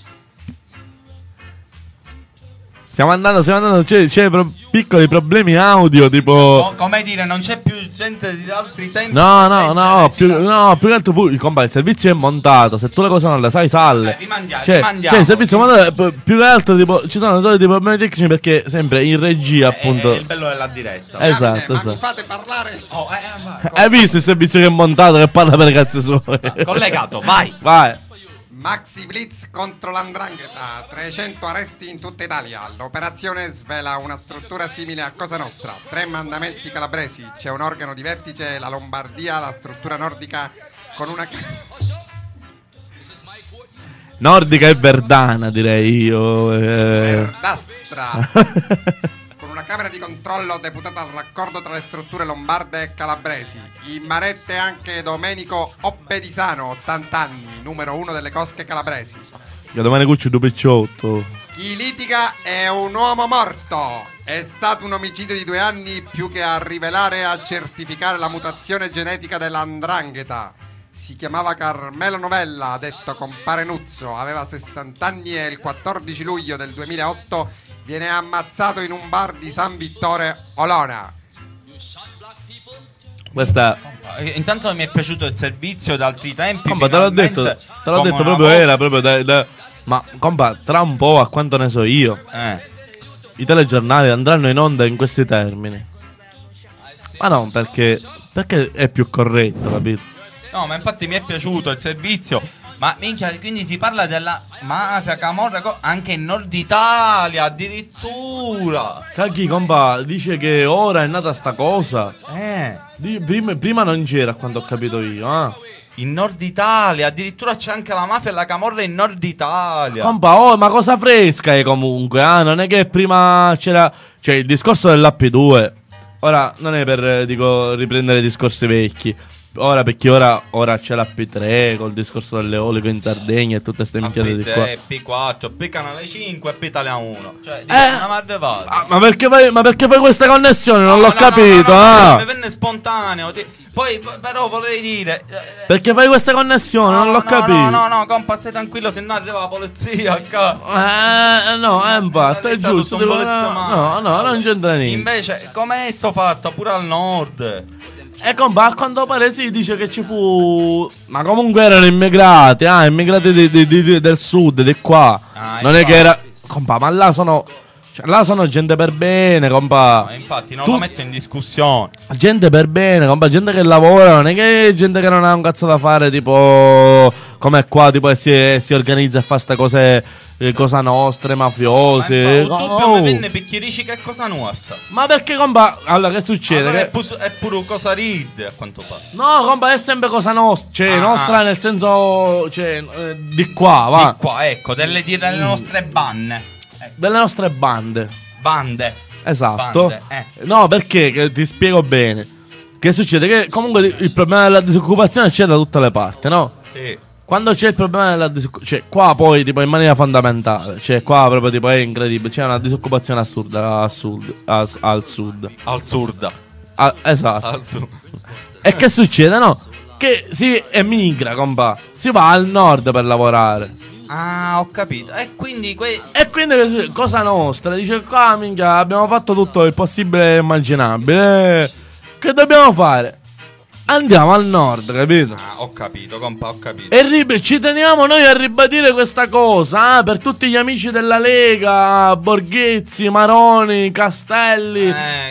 Stiamo andando, c'è piccoli problemi audio, tipo. Come dire, non c'è più gente di altri tempi. No, più che altro compa, il servizio è montato, se tu le cose non le sai, salle. Rimandiamo. Cioè, il servizio è montato, più che altro tipo ci sono soliti problemi tecnici perché sempre in regia, appunto. È il bello della diretta. Esatto. Ma mi fate parlare? Hai visto il servizio che è montato che parla per cazzi suoi? Collegato, vai. Maxi Blitz contro l''ndrangheta, 300 arresti in tutta Italia. L'operazione svela una struttura simile a Cosa Nostra. 3 mandamenti calabresi, c'è un organo di vertice, la Lombardia, la struttura nordica con una... Nordica e verdana, direi io. Verdastra. Con una camera di controllo deputata al raccordo tra le strutture lombarde e calabresi. In manette anche Domenico Obbedisano, 80 anni, numero 1 delle cosche calabresi. Domani Cucci 2 Chi litiga è un uomo morto. È stato un omicidio di 2 anni più che a rivelare e a certificare la mutazione genetica dell''ndrangheta. Si chiamava Carmelo Novella, detto compare Nuzzo, aveva 60 anni e il 14 luglio del 2008 viene ammazzato in un bar di San Vittore Olona. Questa. Intanto mi è piaciuto il servizio da altri tempi. Compa, te l'ho detto proprio, era proprio ma compa, tra un po', a quanto ne so io, i telegiornali andranno in onda in questi termini. Ma no, perché è più corretto, capito? No, ma infatti mi è piaciuto il servizio. Ma minchia, quindi si parla della mafia, camorra anche in Nord Italia, addirittura. Cacchi, compa, dice che ora è nata sta cosa. Prima non c'era, a quanto ho capito io, In Nord Italia, addirittura c'è anche la mafia e la camorra in Nord Italia. Compa, ma cosa fresca è comunque, non è che prima c'era. Cioè, il discorso dell'App2. Ora, non è per, riprendere discorsi vecchi. Ora, perché ora c'è la P3 col discorso dell'eolico in Sardegna e tutte queste minchiate di qua. P4, P Canale 5 e P Italia 1. Cioè, una marrevata. Ma perché fai questa connessione? Non l'ho capito. Mi venne spontaneo. Poi, però, vorrei dire. Perché fai questa connessione? Non l'ho capito. No, compa, stai tranquillo, se no arriva la polizia. Infatti, è giusto. No, non c'entra niente. Invece, com'è sto fatto? Pure al nord. E compa, a quanto pare si dice che ci fu. Ma comunque erano immigrati, immigrati del sud, di qua. Non è che era. Compa, ma là sono gente per bene, compa. No, infatti non lo metto in discussione. Gente per bene, compa, gente che lavora, non è che gente che non ha un cazzo da fare, tipo come qua, tipo si organizza e fa ste cose, cosa nostre, mafiose. Tu mi venne perché dici che è cosa nostra. Ma perché, compa, allora che succede? Allora è pure cosa ride, a quanto pare. No, compa, è sempre cosa nostra, cioè nostra nel senso, cioè, di qua, va. Di qua, ecco, delle nostre banne. Delle nostre bande. Esatto. Bande, No, perché che ti spiego bene. Che succede? Che comunque il problema della disoccupazione c'è da tutte le parti, no? Sì. Quando c'è il problema della disoccupazione, cioè qua poi tipo in maniera fondamentale, cioè qua proprio tipo è incredibile, c'è una disoccupazione assurda al sud. Esatto. Al sud. E che succede, no? Che si emigra, compa. Si va al nord per lavorare. Ho capito. E quindi cosa nostra? Dice qua, minchia, abbiamo fatto tutto il possibile e immaginabile. Che dobbiamo fare? Andiamo al nord, capito? Ho capito, compa, ho capito. E ci teniamo noi a ribadire questa cosa, per tutti gli amici della Lega, Borghezzi, Maroni, Castelli,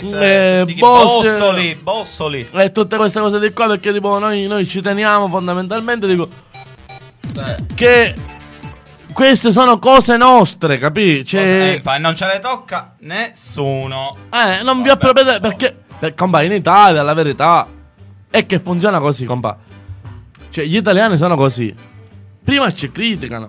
Bossoli e tutte queste cose di qua, perché tipo noi ci teniamo fondamentalmente, dico, che queste sono cose nostre, capi? Cioè, non ce le tocca nessuno. Non vi appropriate, perché compa, in Italia la verità è che funziona così, compa. Cioè, gli italiani sono così. Prima ci criticano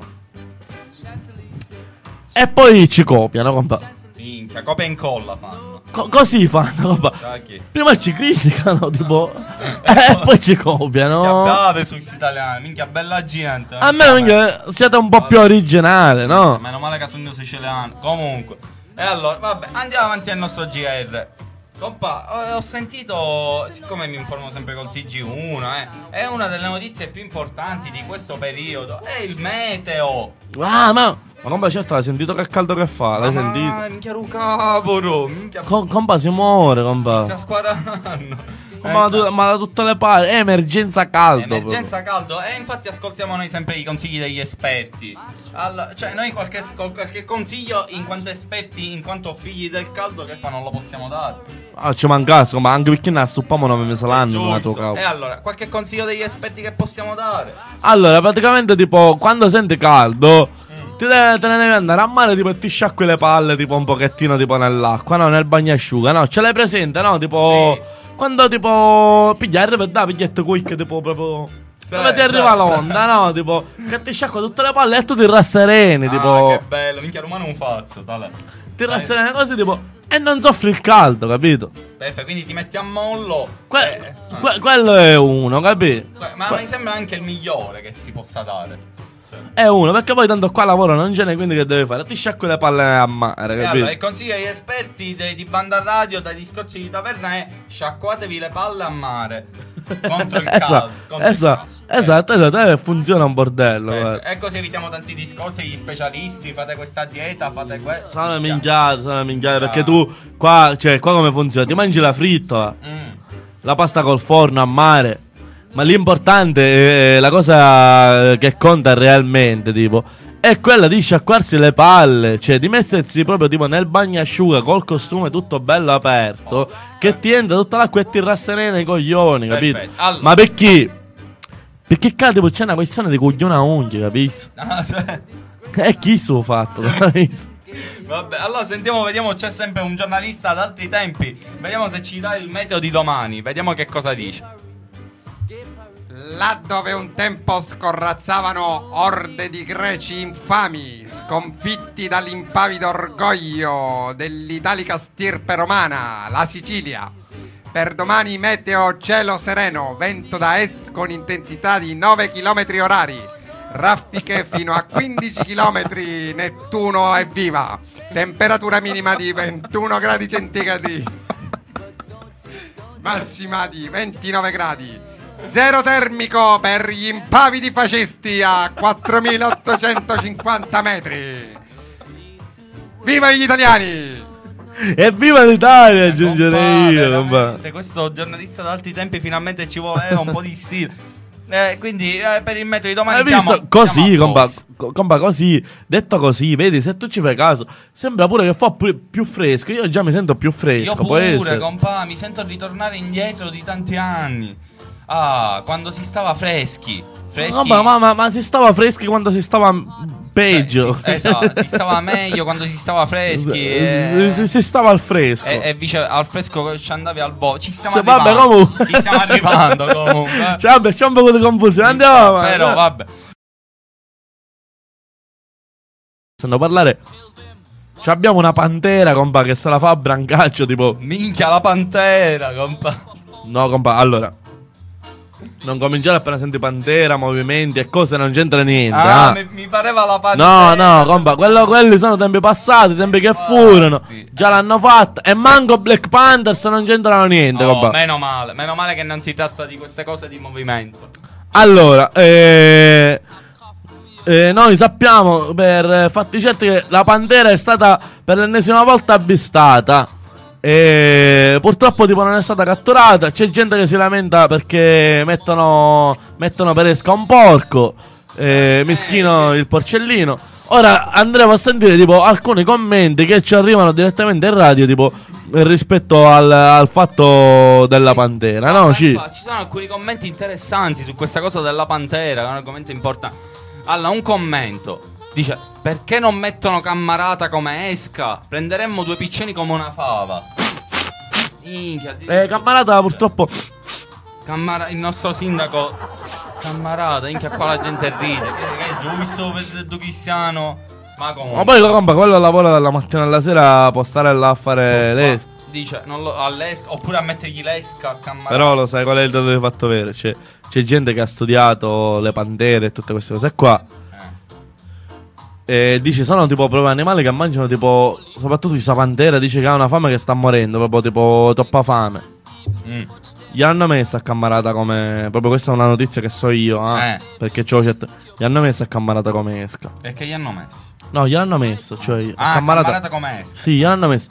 e poi ci copiano, compa. Minchia, copia e incolla fanno. Così fanno, compa. Prima ci criticano, tipo, e poi ci copiano. Che abbiate su questi italiani, minchia, bella gente. A me, minchia, siete un po' più originali, no? Meno male che sono siciliano. Comunque, e allora, vabbè, andiamo avanti al nostro GR. Compa, ho sentito, siccome mi informo sempre col TG1, è una delle notizie più importanti di questo periodo, è il meteo. Ma compa, certo, l'hai sentito che caldo che fa? L'hai sentito? Minchia rucavoro, minchia. Compa, si muore, compa. Si sta squadrando. Ma da tutte le parti, è emergenza caldo. Emergenza caldo, e infatti ascoltiamo noi sempre i consigli degli esperti. Cioè noi qualche consiglio in quanto esperti, in quanto figli del caldo, che fa non lo possiamo dare. Ci mancasse, ma anche perché ne assuppiamo 9 mesi l'anno. E allora, qualche consiglio degli esperti che possiamo dare? Allora, praticamente tipo, quando senti caldo, te ne devi andare a mare, tipo, e ti sciacqui le palle, tipo, un pochettino, tipo, nell'acqua, no? Nel bagnasciuga, no? Ce l'hai presente, no? Tipo, quando, tipo, pigliare per dare, pigliette quick, tipo, proprio... Dove ti arriva l'onda, no? Tipo, che ti sciacqua tutte le palle e tu ti rassereni, tipo... che bello, minchia, romano un fazzo, tale. Ti rassereni così, tipo... E non soffri il caldo, capito? Perfetto, quindi ti metti a mollo. Quello è uno, capito? Ma mi sembra anche il migliore che si possa dare. È uno, perché poi tanto qua lavoro non ce n'è, quindi che deve fare? Ti sciacqui le palle a mare, E capito? allora, il consiglio agli esperti di Banda Radio dai discorsi di taverna è: sciacquatevi le palle a mare contro il caldo. Esatto, funziona un bordello. guarda. E così evitiamo tanti discorsi. Gli specialisti, fate questa dieta, fate questo. Sono una minchiata, perché tu qua come funziona? Ti mangi la frittola, la pasta col forno a mare. Ma l'importante, la cosa che conta realmente, tipo, è quella di sciacquarsi le palle. Cioè, di mettersi proprio tipo nel bagnasciuga col costume tutto bello aperto, che ti entra tutta l'acqua e ti rasserena i coglioni, capito? Allora. Ma perché? Perché tipo, c'è una questione di coglione a unghie, capisci? E chi se l'ha fatto, capisci? Vabbè, allora vediamo, c'è sempre un giornalista ad altri tempi. Vediamo se ci dà il meteo di domani. Vediamo che cosa dice. Là dove un tempo scorrazzavano orde di greci infami, sconfitti dall'impavido orgoglio dell'italica stirpe romana, la Sicilia. Per domani meteo cielo sereno, vento da est con intensità di 9 km orari, raffiche fino a 15 km, Nettuno è viva, temperatura minima di 21 gradi centigradi, massima di 29 gradi. Zero termico per gli impavidi fascisti a 4850 metri. Viva gli italiani! E viva l'Italia, aggiungerei io, veramente, questo giornalista da altri tempi finalmente ci voleva un po' di stile. Quindi per il meteo di domani hai visto? siamo Così, a compa, così, detto così, vedi, se tu ci fai caso, sembra pure che fa più fresco. Io già mi sento più fresco. Io può pure, essere. compa, mi sento ritornare indietro di tanti anni. Ah, quando si stava freschi. No, ma si stava freschi quando si stava peggio. Esatto, si stava meglio quando si stava freschi. Si stava al fresco. E al fresco ci andavi al ci stiamo vabbè, arrivando. comunque. Ci stiamo arrivando comunque. Vabbè, c'è un po' di confusione. Andiamo avanti. Però vabbè. Stanno a parlare. Abbiamo una pantera, compa, che se la fa a brancaccio, tipo. Minchia, la pantera, compa. No, compa, allora. Non cominciare appena senti pantera, movimenti e cose, non c'entra niente. Mi pareva la pantera. No, compa, quelli sono tempi passati, tempi che furono. Già l'hanno fatta. E manco Black Panthers non c'entrano niente, compa. Meno male che non si tratta di queste cose di movimento. Allora, noi sappiamo per fatti certi che la pantera è stata per l'ennesima volta avvistata. E purtroppo tipo non è stata catturata. C'è gente che si lamenta perché mettono per esca un porco, mischino il porcellino. Ora andremo a sentire tipo alcuni commenti che ci arrivano direttamente in radio, tipo rispetto al fatto della pantera, no? Ci sono alcuni commenti interessanti su questa cosa della pantera, che è un argomento importante. Allora, un commento dice: perché non mettono Cammarata come esca? Prenderemmo due piccioni come una fava. Minchia, Cammarata purtroppo. Il nostro sindaco Cammarata, minchia, qua la gente ride. Che è giusto per Cristiano. Ma comunque. Ma poi compa, quello lavora dalla mattina alla sera, può stare là a fare l'esca. Dice all'esca, oppure a mettergli l'esca a Cammarata. Però lo sai qual è il dato di fatto vero? C'è gente che ha studiato le pantere e tutte queste cose qua. E dice sono tipo proprio animali che mangiano tipo, soprattutto questa pantera dice che ha una fame che sta morendo, proprio tipo troppa fame. Gli hanno messo a Cammarata come, proprio questa è una notizia che so io, perché gli hanno messo a Cammarata come esca. Perché gli hanno messo? No, gliel'hanno messo, cioè a Cammarata come esca. Sì, gliel'hanno messo.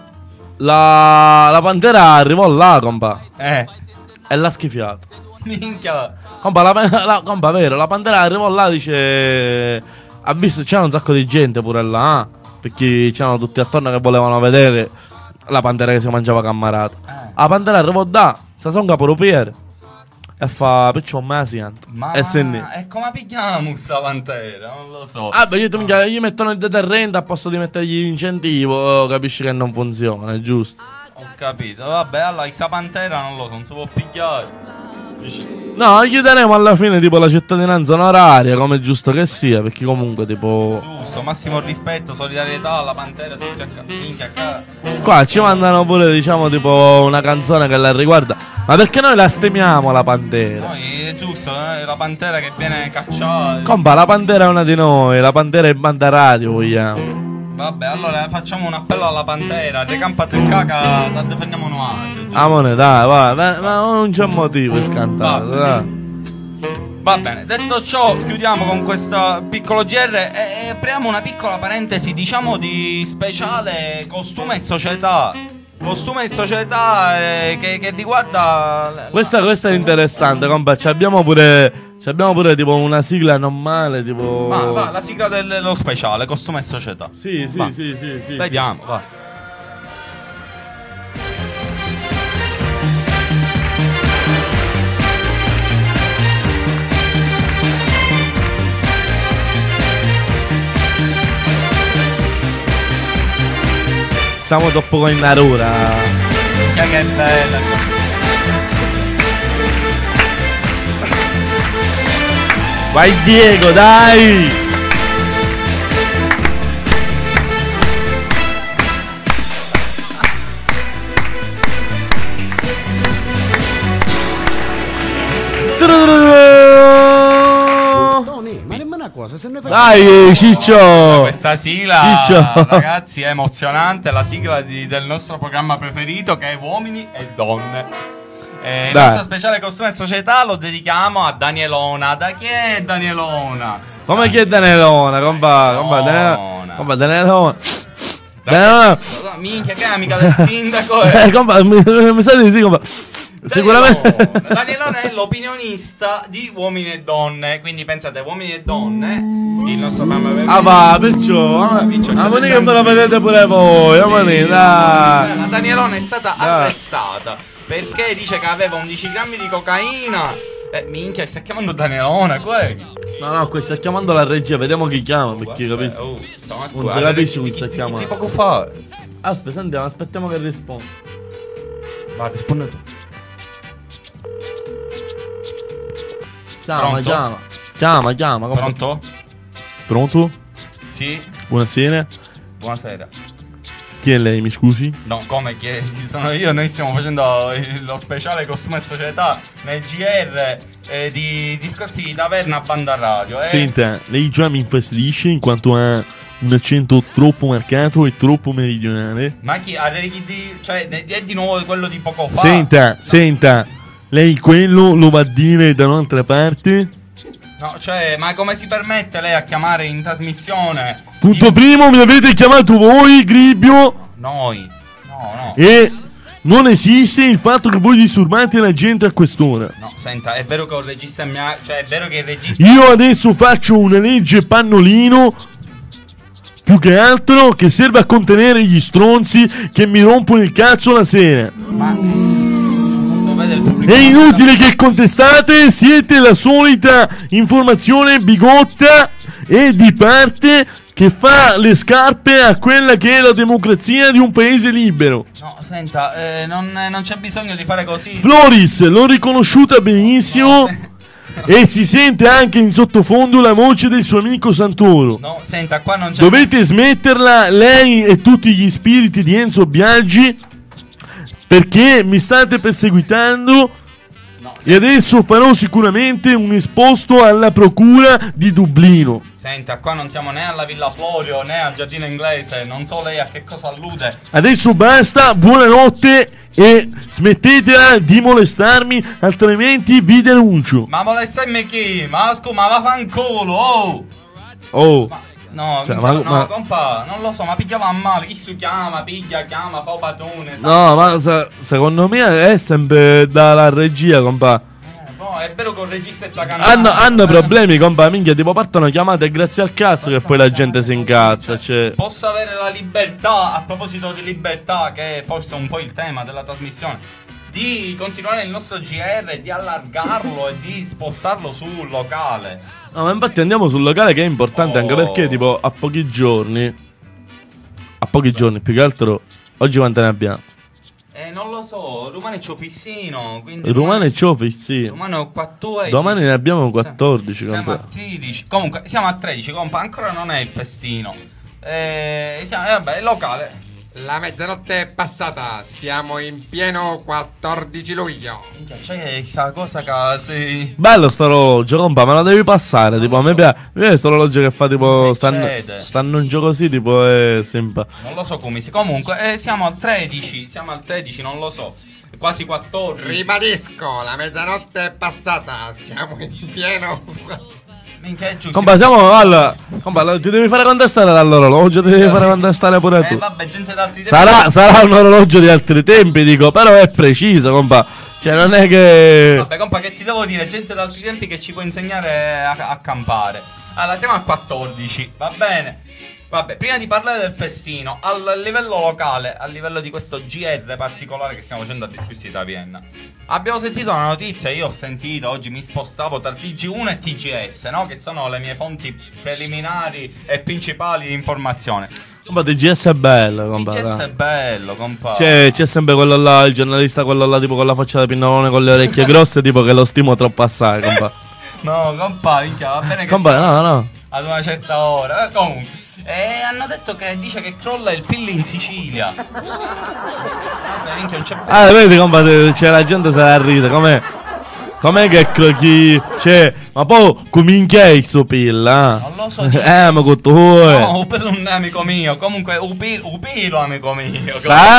La pantera arrivò là, compa. E l'ha schifiato. Minchia. Compa, vero, la pantera arrivò là, dice. Ha visto, c'era un sacco di gente pure là, perché c'erano tutti attorno che volevano vedere la pantera che si mangiava Cammarata. La pantera arrivò da, sta songa pure Pier. E fa, perciò me la sento. E come pigliamo questa pantera? Non lo so. Gli mettono il deterrente a posto di mettergli l'incentivo, capisci che non funziona, è giusto. Ho capito, vabbè, allora questa pantera non lo so, non si può pigliare. No, gli daremo alla fine tipo la cittadinanza onoraria, come è giusto che sia, perché comunque tipo... Giusto, massimo rispetto, solidarietà alla Pantera, tutti minchia Qua ci mandano pure, diciamo, tipo una canzone che la riguarda. Ma perché noi la stimiamo la Pantera? Noi è giusto, la Pantera che viene cacciata. Compa, la Pantera è una di noi, la Pantera è in banda radio, vogliamo. Vabbè, allora facciamo un appello alla Pantera, recampato in caca, la difendiamo noi. Amore, dai, vai, ma non c'è motivo per scantare, dai. Va bene, detto ciò, chiudiamo con questo piccolo GR e apriamo una piccola parentesi, diciamo, di speciale costume e società. Costume e società che riguarda... Questa è interessante, compa, abbiamo pure tipo una sigla normale, tipo... Va, la sigla dello speciale, costume e società. Sì. Vediamo, va. Siamo troppo con Narura. Che bella. Vai Diego, dai! Tony, ma dimmi una cosa, se noi Dai, Ciccio! Questa sigla, Ciccio, ragazzi, è emozionante. La sigla del nostro programma preferito, che è Uomini e Donne. Il nostro speciale costume e società lo dedichiamo a Danielona. Da chi è Danielona? Come chi è Danielona, compa? Compa Danielona. Minchia, che è amica del sindaco. Compa, mi sa di sì, compa. Sicuramente Danielona è l'opinionista di Uomini e Donne. Quindi pensate, Uomini e Donne, il nostro programma preferito. Ah va, perciò amani che me lo vedete pure voi. Amani, dai. La Danielona è stata arrestata perché dice che aveva 11 grammi di cocaina. Minchia, stai chiamando Danielona, No, qui sta chiamando la regia, vediamo chi chiama, perché capisci? Non si capisce chi sta chiamando. Di poco fa. Aspetta, andiamo, aspettiamo che risponda. Va, risponde tu. Chiama. Pronto? Pronto? Sì. Buonasera. Buonasera. Chi è lei, mi scusi? No, come chi sono io? Noi stiamo facendo lo speciale costume e società nel GR di discorsi di taverna a banda radio. Senta, lei già mi infastidisce in quanto ha un accento troppo marcato e troppo meridionale. Ma chi? Cioè, è di nuovo quello di poco fa. Senta, lei quello lo va a dire da un'altra parte? No, cioè, ma come si permette lei a chiamare in trasmissione? Punto primo, mi avete chiamato voi, Gribbio? Noi. No. E non esiste il fatto che voi disturbate la gente a quest'ora. No, senta, è vero che un regista cioè, è vero che il regista... Io adesso faccio una legge pannolino, più che altro, che serve a contenere gli stronzi che mi rompono il cazzo la sera. Ma... È inutile che contestate, siete la solita informazione bigotta e di parte che fa le scarpe a quella che è la democrazia di un paese libero. No, senta, non c'è bisogno di fare così. Floris, l'ho riconosciuta benissimo e si sente anche in sottofondo la voce del suo amico Santoro. No, senta, qua non c'è... Dovete smetterla, lei e tutti gli spiriti di Enzo Biaggi, perché mi state perseguitando. E adesso farò sicuramente un esposto alla procura di Dublino. Senta, qua non siamo né alla Villa Florio né al Giardino Inglese. Non so lei a che cosa allude. Adesso basta, buonanotte e smettetela di molestarmi, altrimenti vi denuncio. Ma molestarmi chi? Ma scusa, ma vaffanculo, oh. No, cioè, compa, non lo so, ma pigliava a male. Chi si chiama, chiama, fa patone. No, ma secondo me è sempre dalla regia, compa. No, è vero che un regista sta cantando. Hanno problemi, compa, minchia, tipo partono chiamate grazie al cazzo che poi la gente si incazza, cioè. Posso avere la libertà, a proposito di libertà, che è forse un po' il tema della trasmissione, di continuare il nostro GR, di allargarlo e di spostarlo sul locale. No, ma infatti andiamo sul locale, che è importante anche perché tipo a pochi giorni più che altro. Oggi quante ne abbiamo? Non lo so, domani c'ho fissino. Quindi Domani c'ho fissino. Domani ho 14. Domani ne abbiamo 14. Siamo a 13. Comunque, siamo a 13, compa. Ancora non è il festino. Vabbè, è locale. La mezzanotte è passata, siamo in pieno 14 luglio. Minchia, c'è questa cosa che Bello sto orologio, compa, me lo devi passare. Tipo, a me piace sto orologio che fa tipo. St'annuncio così, tipo, è sempre. Non lo so come si. Comunque, siamo al 13. Siamo al 13, non lo so. Quasi 14. Ribadisco, la mezzanotte è passata, siamo in pieno. Minchia, è giusto. Compa, siamo compa, ti devi fare contestare dall'orologio, ti devi fare contestare pure tu. Vabbè, gente d'altri tempi. Sarà un orologio di altri tempi, dico, però è preciso, compa. Cioè, non è che. Vabbè, compa, che ti devo dire? Gente d'altri tempi che ci può insegnare a campare. Allora, siamo al 14, va bene. Vabbè, prima di parlare del festino, a livello locale, a livello di questo GR particolare che stiamo facendo a Disquisita Vienna, abbiamo sentito una notizia, io ho sentito, oggi mi spostavo tra TG1 e TGS, no? Che sono le mie fonti preliminari e principali di informazione. Compa, TGS è bello, compa. TGS è bello, compa. C'è sempre quello là, il giornalista, quello là, tipo con la faccia da pinnolone, con le orecchie grosse, tipo che lo stimo troppo assai, compa. No, compa, minchia, va bene che compa, no. Ad una certa ora, comunque. E hanno detto che dice che crolla il PIL in Sicilia. Vabbè, minchia, non c'è. Vedi, compa, c'è la gente se la ride, com'è che crocchi? Cioè, ma poi minchia è il suo PIL, Non lo so. Ma con tu. No, Upilo non è amico mio. Comunque, Upilo amico mio.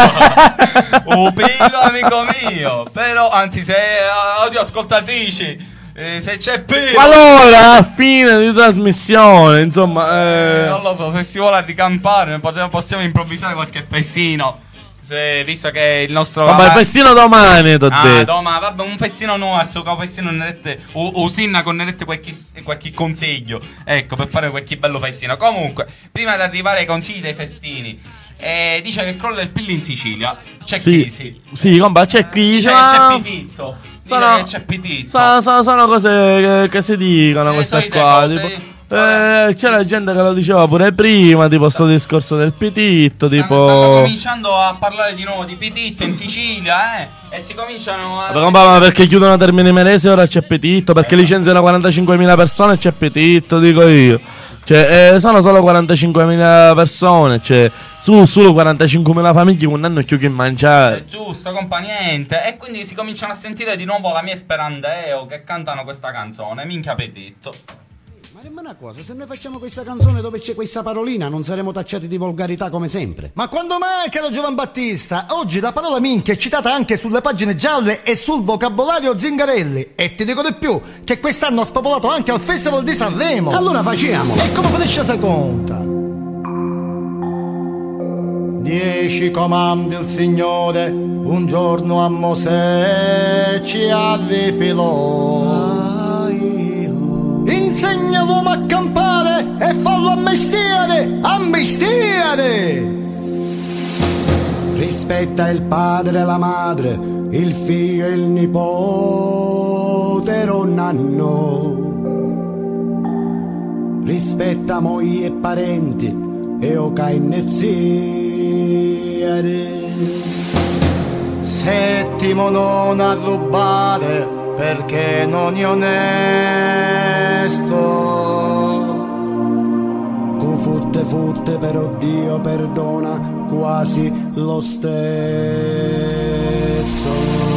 Upilo amico mio. Però, anzi, se audio ascoltatrici. Se c'è Pilo. Allora, a fine di trasmissione, insomma, non lo so, se si vuole ricampare possiamo improvvisare qualche festino. Visto che il nostro. Ma il festino domani, t'ho detto. Vabbè, un festino nuovo, un festino nerette. Usinna con nerette qualche consiglio. Ecco, per fare qualche bello festino. Comunque, prima di arrivare ai consigli dei festini, dice che crolla il PIL in Sicilia. C'è crisi. Sì, compa, c'è crisi. C'è Pipitto. C'è Pitizzo. Sono cose che si dicono queste qua. C'era gente che lo diceva pure prima, tipo sto discorso del Pititto. Stanno cominciando a parlare di nuovo di Pititto in Sicilia, e si cominciano a. Ma perché chiudono Termini Imerese e ora c'è Pititto? Perché licenziano 45.000 persone e c'è Pititto, dico io. Cioè, sono solo 45.000 persone, cioè, solo 45.000 famiglie un anno più che mangiare. È giusto, compa, niente. E quindi si cominciano a sentire di nuovo la mia Sperandeo che cantano questa canzone, minchia Pititto. Ma dimmi una cosa, se noi facciamo questa canzone dove c'è questa parolina non saremo tacciati di volgarità come sempre. Ma quando mai, caro Giovan Battista? Oggi la parola minchia è citata anche sulle pagine gialle e sul vocabolario Zingarelli. E ti dico di più, che quest'anno ha spopolato anche al Festival di Sanremo. Allora facciamo. E come finisce la conta? 10 comandi il Signore, un giorno a Mosè ci rifilò. Insegna l'uomo a campare e fallo a mestiere, Rispetta il padre e la madre, il figlio e il nipote, nonno. Rispetta moglie e parenti e ocaineziere. Settimo, non a rubare perché non è onesto. Cu futte però Dio perdona quasi lo stesso.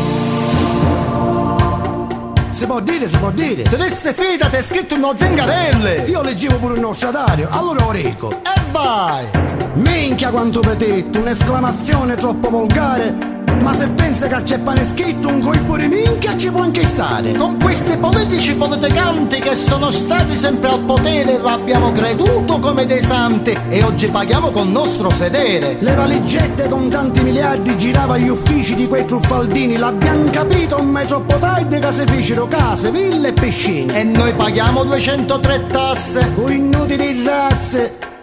Si può dire. Te desse fida, t'è scritto uno Zingarelli. Io leggevo pure un nostadario, allora Orico. E vai! Minchia quanto petitto, un'esclamazione troppo volgare. Ma se pensa che c'è pane scritto un colpo di minchia ci può anche stare. Con questi politici politicanti che sono stati sempre al potere l'abbiamo creduto come dei santi e oggi paghiamo col nostro sedere. Le valigette con tanti miliardi girava agli uffici di quei truffaldini. L'abbiamo capito un me troppo tardi che si fecero case, ville e piscine. E noi paghiamo 203 tasse con inutili razze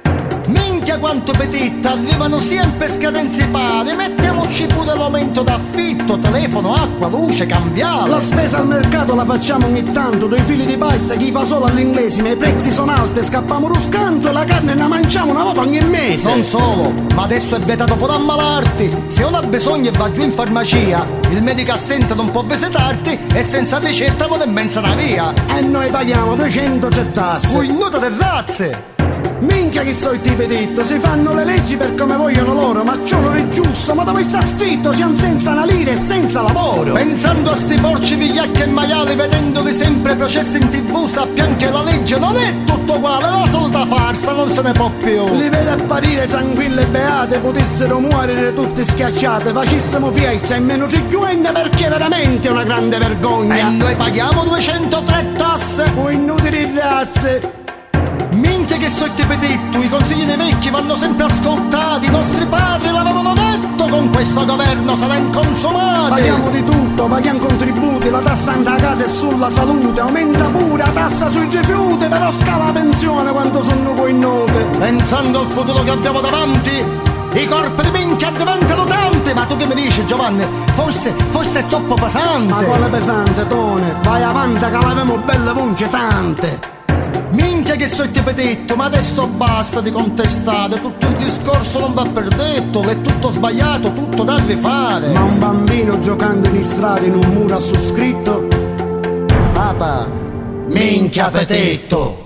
Minchia quanto petitta, arrivano sempre scadenze pari. Mettiamoci pure l'aumento d'affitto, telefono, acqua, luce, cambiale. La spesa al mercato la facciamo ogni tanto, 2 fili di pasta chi fa solo all'inglese, ma i prezzi sono alti, scappiamo lo scanto e la carne la mangiamo una volta ogni mese. Non solo, ma adesso è vietato pure ammalarti. Se uno ha bisogno e va giù in farmacia, il medico assente non può visitarti e senza ricetta non è mensa una via. E noi paghiamo 200 tasse. Pugnuta de razze! Minchia che so i tipi detto, si fanno le leggi per come vogliono loro, ma ciò non è giusto, ma dove sta scritto siamo senza una lira e senza lavoro? Pensando a sti porci vigliacchi e maiali, vedendoli sempre processi in tv, sappiamo che la legge non è tutto uguale, la solita farsa non se ne può più. Li vede apparire tranquille e beate, potessero muovere tutte schiacciate, facessimo fiesta e meno trigliuenne perché veramente è una grande vergogna. E noi paghiamo 203 tasse. O inutili razze. Minchia che so ti petitto, i consigli dei vecchi vanno sempre ascoltati, i nostri padri l'avevano detto, con questo governo saranno consumati. Paghiamo di tutto, paghiamo contributi, la tassa anda a casa e sulla salute, aumenta pure la tassa sui rifiuti, però scala la pensione quando sono poi note. Pensando al futuro che abbiamo davanti, i corpi di minchia diventano tanti. Ma tu che mi dici Giovanni? Forse è troppo pesante. Ma quale pesante, Tone? Vai avanti che l'avemo belle punce tante. Minchia che so ti petitto, ma adesso basta di contestare, tutto il discorso non va per detto, è tutto sbagliato, tutto da rifare. Ma un bambino giocando in strada in un muro ha su scritto: Papà, minchia petitto.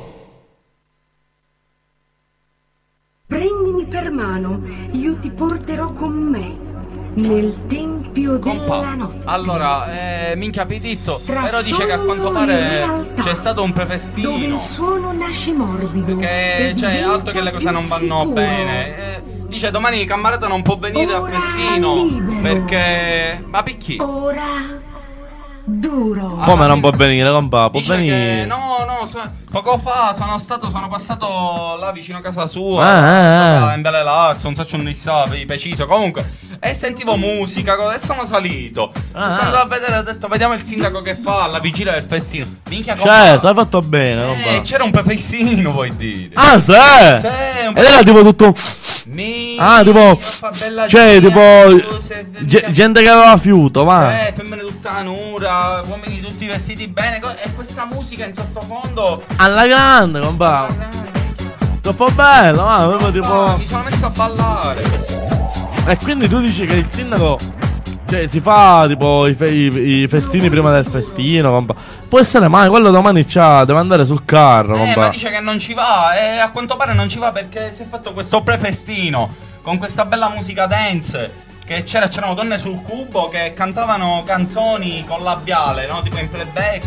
Prendimi per mano, io ti porterò con me nel tempio della notte. Allora, minchia petitto, però dice che a quanto pare c'è stato un prefestino dove il suono nasce morbido, che cioè altro che le cose non vanno bene. Dice domani camarata non può venire al festino perché... Ma perché? Ora duro. Come non può venire, compa? Può Dice venire. che no, poco fa sono passato là vicino a casa sua, in Belle Lazio, non so non sa preciso, comunque, e sentivo musica e sono salito. Sono andato a vedere, ho detto vediamo il sindaco che fa alla vigilia del festino. Minchia, certo, hai fatto bene, compa. C'era un prefestino, vuoi dire? Ah, sì? Ed era tipo tutto... tipo... Cioè, tipo... gente che aveva fiuto, va. Femmine tutta nura, uomini tutti vestiti bene, e questa musica in sottofondo... Alla grande, compa. Troppo bello, ma proprio tipo... Mi sono messo a ballare. E quindi tu dici che il sindaco... Cioè, si fa tipo i festini prima del festino, compa. Può essere mai, quello domani deve andare sul carro, compa. Ma dice che non ci va, e a quanto pare non ci va perché si è fatto questo prefestino con questa bella musica dance. Che c'erano donne sul cubo che cantavano canzoni con labiale, no? Tipo in playback.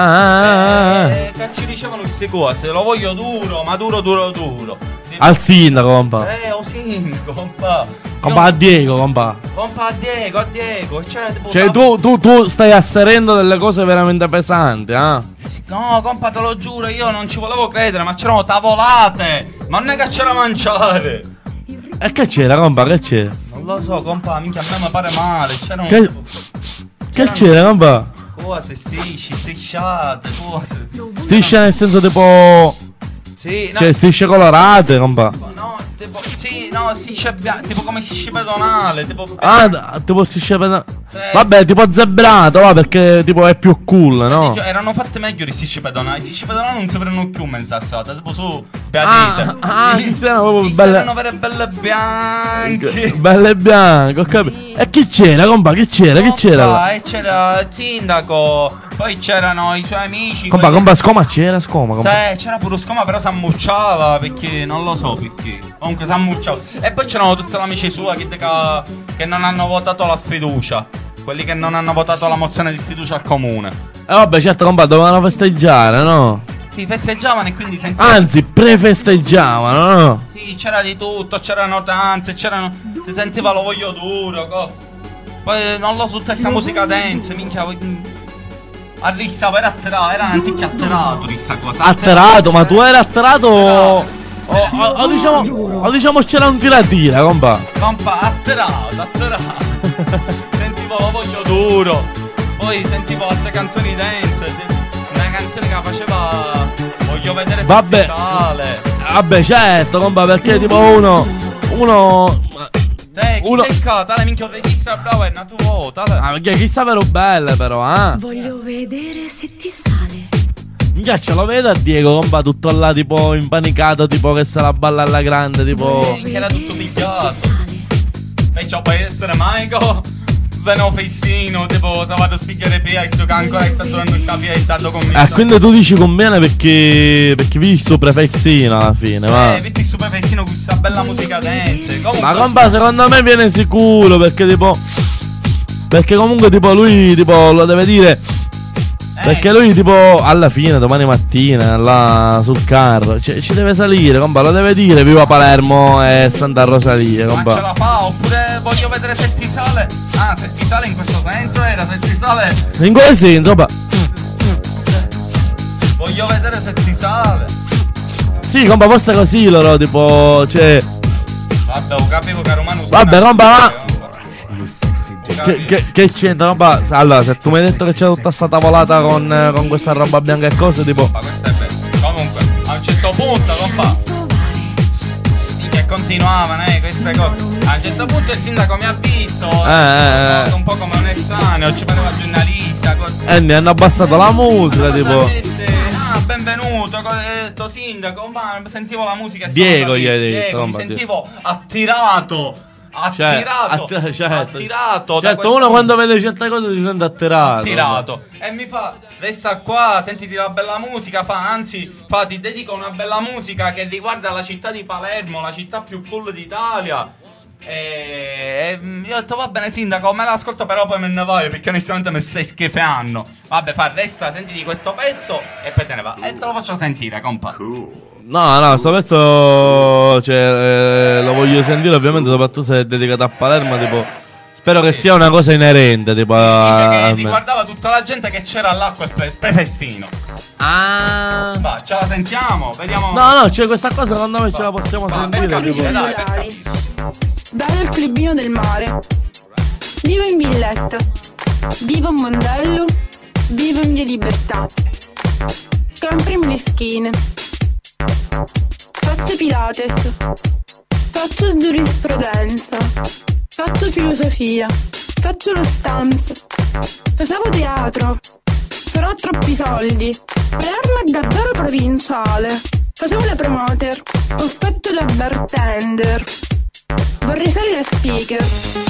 Che ci dicevano queste cose. Lo voglio duro, ma duro. Tipo, al sindaco, compa. Sindaco, compa. Compa a Diego, compa. Compa a Diego. C'era tipo... Cioè tu stai asserendo delle cose veramente pesanti, No, compa, te lo giuro, io non ci volevo credere, ma c'erano tavolate. Ma non è che c'era mangiare. E che c'era, compa, che c'era? Non lo so, compa, minchia, a me mi pare male. Che c'era, compa? Cose, strisciate, cose. Strisce nel senso tipo... Sì, no. Cioè strisce colorate, compa. No, tipo... Sì, no, strisce bianche, tipo come strisce pedonale, tipo... tipo strisce pedonale. Sì. Vabbè, tipo zebrato, va, perché tipo è più cool, no? Erano fatte meglio i strisce pedonali. I strisce pedonali non si prendono più mezza strada, tipo su, spiadite. Erano belle... erano vere belle bianche. Belle bianche, ho capito. E chi c'era, compa? Chi c'era? Chi c'era? E c'era il sindaco, poi c'erano i suoi amici. Compa, Scoma c'era, Scoma. Sì, c'era pure Scoma, però s'ammucciava perché non lo so perché. Comunque s'ammucciava. E poi c'erano tutte le amiche sue che non hanno votato la sfiducia. Quelli che non hanno votato la mozione di sfiducia al comune. Vabbè, certo, compa, dovevano festeggiare, no? Sì, festeggiavano e quindi anzi, prefesteggiavano, no? Sì, c'era di tutto, c'erano danze, si sentiva lo voglio duro, Poi non lo so, tutta questa musica dance, minchia. A Rissa era atterato, era un antico atterato Rissa cosa. Atterato, ma tu eri atterato o diciamo c'era un tiratira, compa. Compa, atterato. Sentivo lo voglio duro. Poi sentivo altre canzoni dance. Una canzone che faceva voglio vedere se ti sale. Vabbè, certo, compa, perché tipo uno Te, chi sei qua? Tale minchia un regista bravo, è nato vuoto. Ah, perché chissà però belle però, eh? Voglio vedere se ti sale. Minchia, ce lo vedo a Diego, compa, tutto là tipo impanicato, tipo che se la balla alla grande, tipo. Che era tutto pigliato. Perciò può essere Maico. Veno Fessino, tipo se vado a spiegare prima, questo che ancora è stato durante questa via, è stato con me. Quindi tu dici conviene perché vedi il super Fessino alla fine, va? Vedi il super Fessino con questa bella musica dance. Ma compa, secondo me viene sicuro, perché tipo. Perché comunque tipo lui tipo lo deve dire. Perché lui tipo alla fine domani mattina là sul carro ci deve salire, compa, lo deve dire viva Palermo e Santa Rosalia, compa. Ma ce la fa, oppure voglio vedere se ti sale. Ah, se ti sale in questo senso era, se ti sale. In quel senso, compa. Voglio vedere se ti sale. Sì, compa, forse così loro tipo, cioè. Vabbè, ho capito che romano. Vabbè, compa, ma che c'entra, compa? Allora, se tu mi hai detto che c'è tutta sta tavolata con questa roba bianca e cose, tipo. Ma questo è bello. Comunque, a un certo punto, compa, che continuavano, queste cose. A un certo punto il sindaco mi ha visto. Un po' come un estraneo, ci pareva giornalista. E ne hanno abbassato la musica, tipo. Benvenuto, detto sindaco, ma sentivo la musica. Diego gli hai detto, mi sentivo attirato. Attirato. Certo, uno quando vede certe cose si sente attirato. E mi fa, resta qua, sentiti la bella musica. Ti dedico una bella musica che riguarda la città di Palermo, la città più cool d'Italia. E io ho detto va bene sindaco, me l'ascolto, però poi me ne voglio perché onestamente mi stai schifando. Vabbè, resta, sentiti questo pezzo e poi te ne va. E te lo faccio sentire, compa. No, sto pezzo lo voglio sentire, ovviamente, soprattutto se è dedicato a Palermo, tipo. Spero che sia una cosa inerente, tipo. Dice che riguardava tutta la gente che c'era là quel prefestino. Ah. Va, ce la sentiamo, vediamo. No, c'è questa cosa, secondo me ce la possiamo sentire, tipo. Bello il clubino del mare. Vivo in Villetta. Vivo in Mondello. Vivo in Via Libertà. Compriamo le schine. Faccio Pilates. Faccio giurisprudenza. Faccio filosofia. Faccio lo stanza. Facevo teatro. Però ho troppi soldi. Palermo è davvero provinciale. Facevo la promoter. Ho fatto la bartender. Vorrei fare la speaker.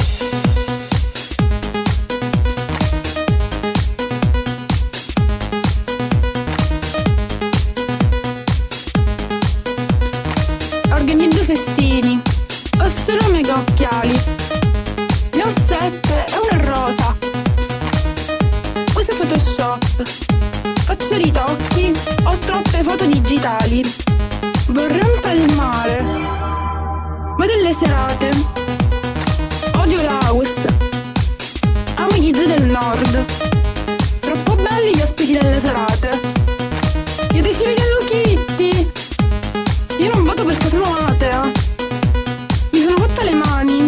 Organizzo festini. Ho solo mega occhiali. Ne ho 7 e una rosa. Uso Photoshop. Faccio ritocchi. Ho troppe foto digitali. Vorrei un po' il mare. Ma delle serate. Odio l'house. Amo gli zoo del nord. Troppo belli gli ospiti delle serate. Gli adesivi Hello Kitty. Io non voto perché sono atea. Mi sono fatta le mani.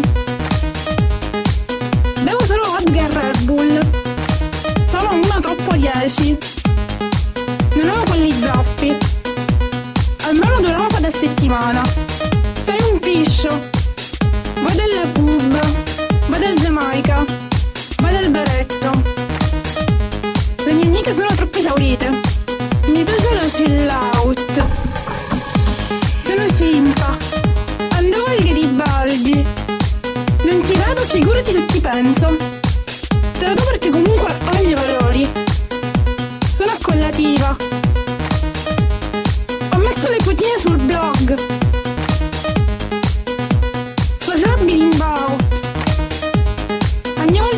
Bevo solo vodka e Red Bull. Sono una troppo 10. Non amo quelli zoppi. Almeno 2 roba a settimana. Sei un piscio. Vado alla pub. Vado al Giamaica. Vado al baretto. Le mie amiche sono troppo esaurite. Mi piace la chill out. Sono simpa. Andavo al Garibaldi. Non ti vedo, figurati se ti penso. Te lo do perché comunque ho i miei valori. Sono accollativa. Ho messo le fotine sul blog. Facevo Birimbao. Andiamo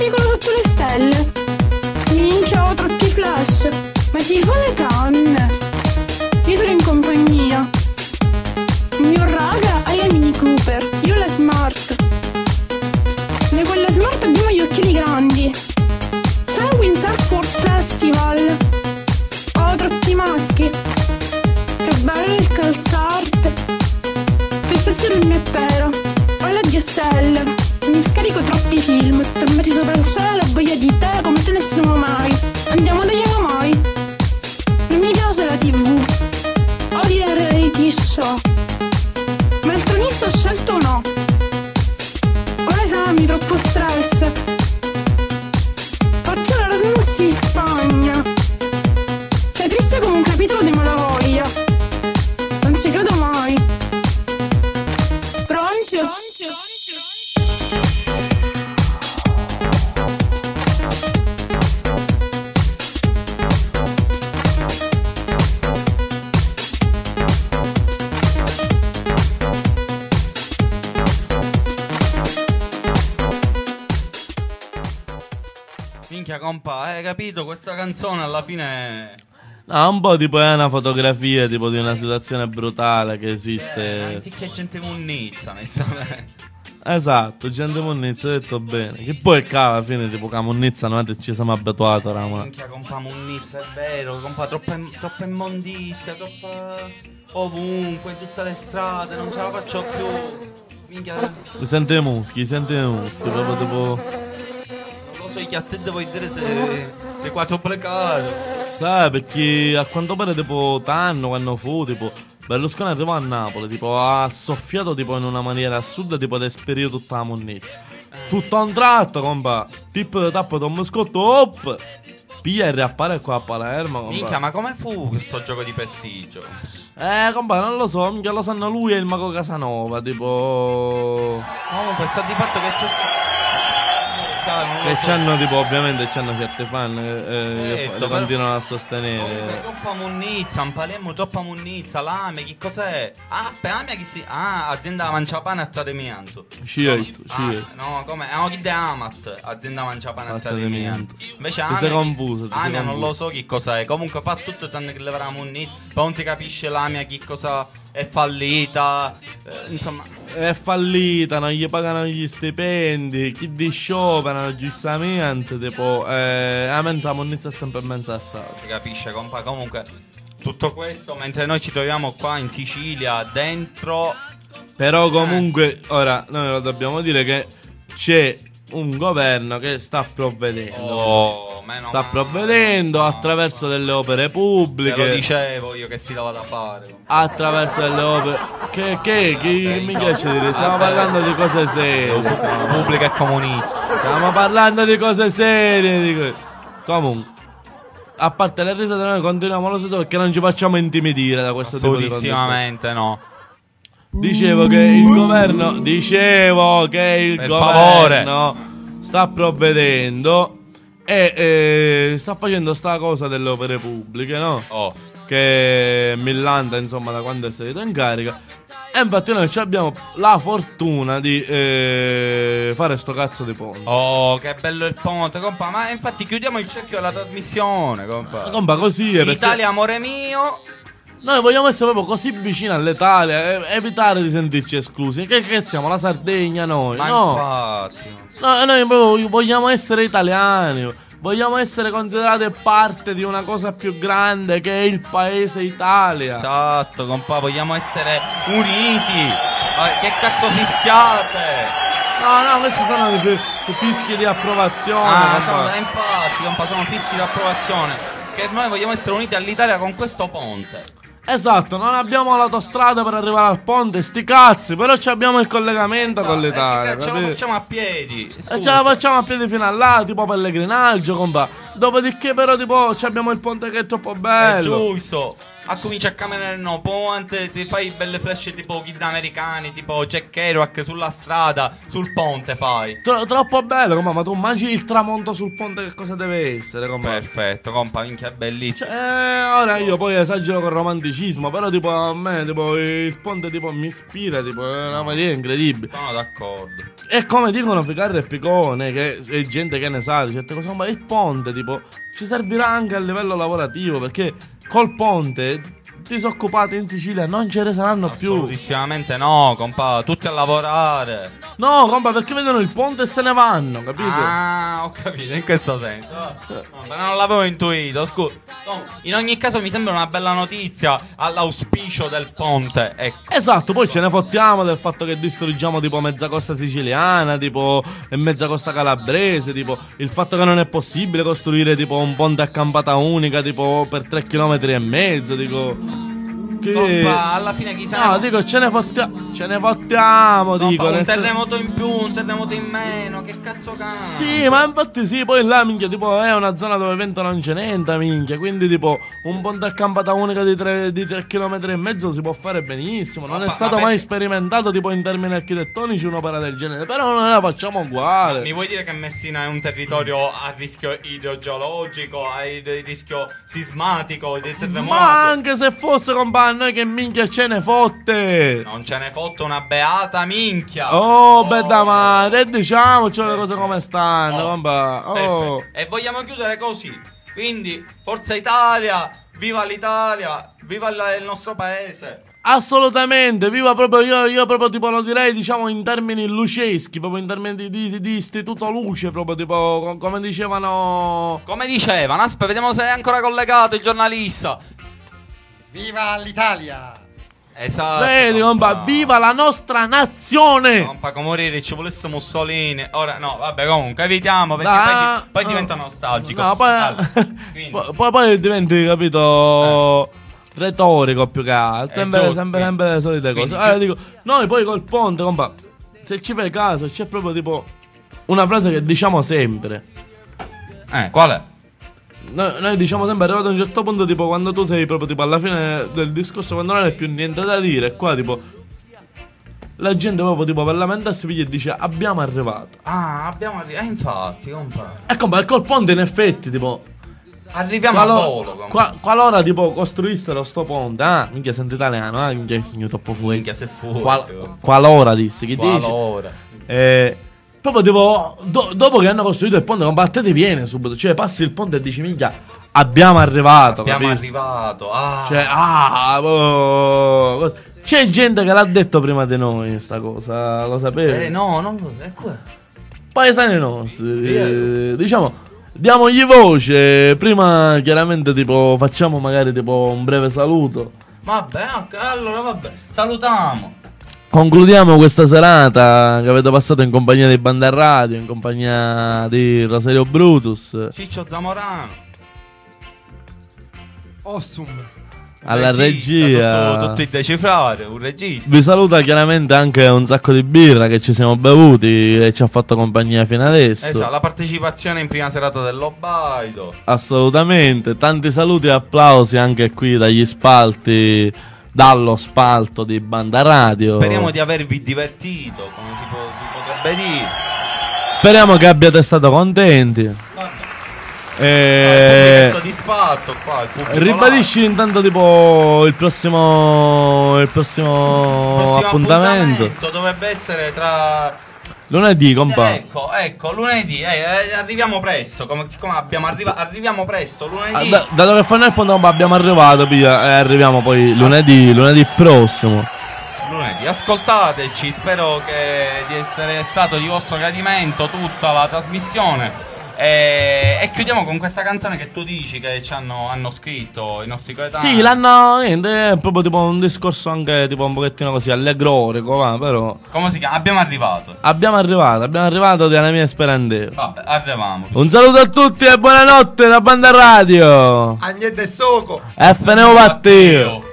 compa, hai capito? Questa canzone alla fine... No, un po' tipo è una fotografia tipo di una situazione brutale che esiste. Che gente munnizza, onestamente. Esatto, gente munnizza, hai detto bene. Che poi alla fine tipo che munnizza noi ci siamo abituati oramai. Minchia, compa, munnizza, è vero, compa, troppa immondizia, troppa... ovunque, in tutte le strade, non ce la faccio più. Minchia. Sente i muschi, proprio tipo... Non lo so, che a te devo dire se quattro plecato. Sai, perché a quanto pare tipo Tanno quando fu tipo Berlusconi arrivò a Napoli, tipo ha soffiato tipo in una maniera assurda, tipo ad esperire tutta la monnezza. Tutto a un tratto, compa, tip tappo Tom Scotto, hop, pia e riappare qua a Palermo, compa. Minchia, ma come fu questo gioco di prestigio? Compa, non lo so, minchia, lo sanno lui e il mago Casanova, tipo... Comunque sta di fatto che c'è... Che c'hanno tipo ovviamente c'hanno certi fan che lo continuano a sostenere. Troppa munnizza, un Palermo troppa munnizza, l'AME, che cos'è? Ah, aspetta, l'AME chi si... Ah, azienda Manciapane a Trademianto. Scieit. No, come? No, chi de Amat, azienda Manciapane a Trademianto. Invece AME... Ti sei confuso, AME non lo so che cos'è. Comunque fa tutto tranne che leverà munnizza. Poi non si capisce l'AME che cosa... È fallita, insomma. È fallita, non gli pagano gli stipendi, chi vi scioperano giustamente, tipo, la monnezza è sempre mezzo assata. Si capisce, compa, comunque, tutto questo mentre noi ci troviamo qua in Sicilia, dentro. Però comunque, ora, noi lo dobbiamo dire che c'è un governo che sta provvedendo. Sta provvedendo attraverso delle opere pubbliche. Te lo dicevo io che si dava da fare. Attraverso delle opere. Che mi piace dire? Stiamo parlando di cose serie. Pubblica e comunista. Stiamo parlando di cose serie. Comunque, a parte le risate, noi continuiamo lo stesso perché non ci facciamo intimidire da questo tipo di cose. Assolutissimamente no. Dicevo che il governo. Per governo sta provvedendo. E sta facendo sta cosa delle opere pubbliche, no? Che millanta insomma da quando è salito in carica. E infatti noi abbiamo la fortuna di fare sto cazzo di ponte. Oh, che bello il ponte, compa. Ma infatti chiudiamo il cerchio della trasmissione, compa. Compa, così è. L'Italia, amore mio. Noi vogliamo essere proprio così vicini all'Italia, evitare di sentirci esclusi. Che siamo la Sardegna noi? Ma no, infatti. No, noi proprio vogliamo essere italiani. Vogliamo essere considerati parte di una cosa più grande che è il paese Italia. Esatto, compa, vogliamo essere uniti. Che cazzo fischiate? No, questi sono i fischi di approvazione. Infatti, compa, sono fischi di approvazione. Che noi vogliamo essere uniti all'Italia con questo ponte. Esatto, non abbiamo l'autostrada per arrivare al ponte, sti cazzi, però abbiamo il collegamento con l'Italia. Ce la facciamo a piedi. E ce la facciamo a piedi fino a là, tipo pellegrinaggio, compa. Dopodiché però tipo abbiamo il ponte che è troppo bello. È giusto. Comincia a camminare nel ponte, ti fai belle flash tipo kid americani, tipo Jack Kerouac sulla strada, sul ponte fai. Troppo bello, compa, ma tu immagini il tramonto sul ponte che cosa deve essere, compa? Perfetto, compa, minchia, è bellissimo. Ora io poi esagero con romanticismo, però tipo a me tipo il ponte tipo mi ispira, tipo è una maniera incredibile. Sono d'accordo. E come dicono Ficarra e Picone, che è gente che ne sa di certe cose, ma il ponte tipo ci servirà anche a livello lavorativo, perché col ponte disoccupati in Sicilia non ce ne saranno più. Assolutissimamente no, compa, tutti a lavorare. No, compa, perché vedono il ponte e se ne vanno, capito? Ah, ho capito, in questo senso. Ma non l'avevo intuito, scusa. In ogni caso mi sembra una bella notizia all'auspicio del ponte, ecco. Esatto, poi ce ne fottiamo del fatto che distruggiamo tipo mezza costa siciliana, tipo e mezza costa calabrese, tipo il fatto che non è possibile costruire tipo un ponte a campata unica tipo per 3,5 km, dico. Compa, alla fine chi sa? No, dico, ce ne fottiamo, dico. Un terremoto in più, un terremoto in meno, che cazzo cambia? Sì, ma infatti sì, poi là, minchia, tipo, è una zona dove vento non ce n'entra, minchia. Quindi, tipo, un ponte a campata unica di 3,5 km si può fare benissimo. Non è stato mai sperimentato, tipo, in termini architettonici, un'opera del genere. Però noi la facciamo uguale. Mi vuoi dire che Messina è un territorio a rischio idrogeologico, a rischio sismatico, di terremoto? Ma anche se fosse, compagno, noi che minchia ce ne fotte. Non ce ne fotte una beata minchia. Oh, bella madre, diciamoci le cose come stanno, compa. Oh. E vogliamo chiudere così. Quindi, Forza Italia, viva l'Italia, viva il nostro paese. Assolutamente, viva proprio io proprio tipo lo direi, diciamo, in termini luceschi, proprio in termini di istituto luce, proprio tipo come dicevano. Aspetta, vediamo se è ancora collegato il giornalista. Viva l'Italia. Esatto. Vedi, compa, viva la nostra nazione. Compa, come morire ci volesse Mussolini. Ora no, vabbè, comunque evitiamo perché poi diventa nostalgico. No, poi diventi, capito, retorico più che altro. Sempre le solite cose. Allora dico, noi poi col ponte, compa, se ci fai caso, c'è proprio tipo una frase che diciamo sempre. Qual è? Noi diciamo sempre, arrivato a un certo punto, tipo quando tu sei proprio tipo alla fine del discorso, quando non hai più niente da dire, e qua tipo la gente proprio tipo per lamentarsi piglia e dice abbiamo arrivato. Abbiamo arrivato. Infatti, compa. E compa, col ponte in effetti tipo arriviamo a volo, qualora tipo costruissero sto ponte, minchia sento italiano, minchia è finito troppo fuori. Minchia se fuori. Qualora dissi, chi qualora dice? Proprio tipo dopo che hanno costruito il ponte, compa, a te ti viene subito, cioè passi il ponte e dici minchia abbiamo arrivato. Cioè c'è gente che l'ha detto prima di noi sta cosa, lo sapevi? No, non lo è qua. Paesani nostri, diciamo, diamogli voce. Prima chiaramente tipo facciamo magari tipo un breve saluto. Vabbè, allora vabbè, salutiamo. Concludiamo questa serata che avete passato in compagnia di Banda Radio, in compagnia di Rosario Brutus, Ciccio Zamorano, Ossum, alla regia, tutto il decifrare, un regista. Vi saluta chiaramente anche un sacco di birra che ci siamo bevuti e ci ha fatto compagnia fino adesso. Esatto, la partecipazione in prima serata dell'Obaido. Assolutamente, tanti saluti e applausi anche qui dagli spalti, dallo spalto di Banda Radio. Speriamo di avervi divertito, come si potrebbe dire. Speriamo che abbiate stato contenti. Soddisfatto qua. Ribadisci intanto tipo il prossimo appuntamento. Dovrebbe essere tra lunedì, compa. Ecco, lunedì. Arriviamo presto. Siccome arriviamo presto lunedì. Da dove fanno il ponte, abbiamo arrivato, arriviamo poi lunedì prossimo. Lunedì, ascoltateci. Spero di essere stato di vostro gradimento tutta la trasmissione. E chiudiamo con questa canzone che tu dici che ci hanno scritto i nostri coetanei. Sì, l'hanno. Niente, è proprio tipo un discorso anche tipo un pochettino così allegrorico, però. Come si chiama? Abbiamo arrivato della mia sperandera. Vabbè, arriviamo. Un saluto a tutti e buonanotte da Banda Radio. Agnete e Soco. FNO Matteo.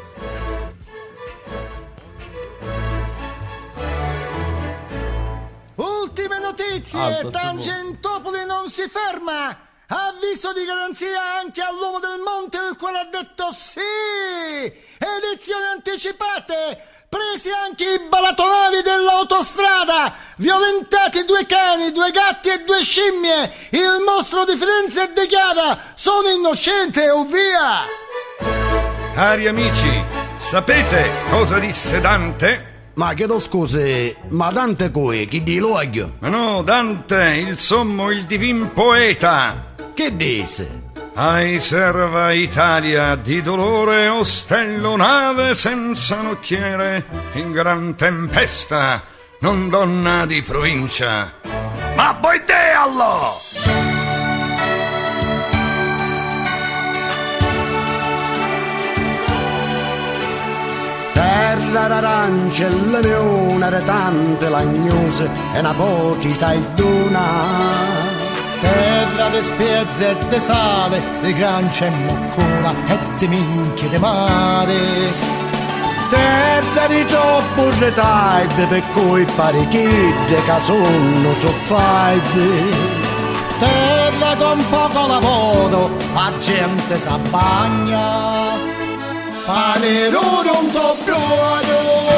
Ultime notizie, Tangentopoli non si ferma. Avviso di garanzia anche all'uomo del monte, il quale ha detto sì. Edizioni anticipate, presi anche i balatonali dell'autostrada, violentati 2 cani, 2 gatti e 2 scimmie. Il mostro di Firenze dichiara: sono innocente o via. Cari amici, sapete cosa disse Dante? Ma chiedo scusi, ma Dante qui, chi di luogo? Ma no, Dante, il sommo, il divin poeta. Che disse? Ai serva Italia di dolore, ostello nave senza nocchiere, in gran tempesta, non donna di provincia. Ma boideallo! Terra d'arance, la leone, retante, lagnose, e una pochita e duna. Terra di spiezze e di sale, di grancia e moccona e di minchie di mare. Terra di cioppo taide, per cui parichidde che sono cioffaide. Terra con poco lavoro, la gente s'abbagna. Pane non t'ho provato.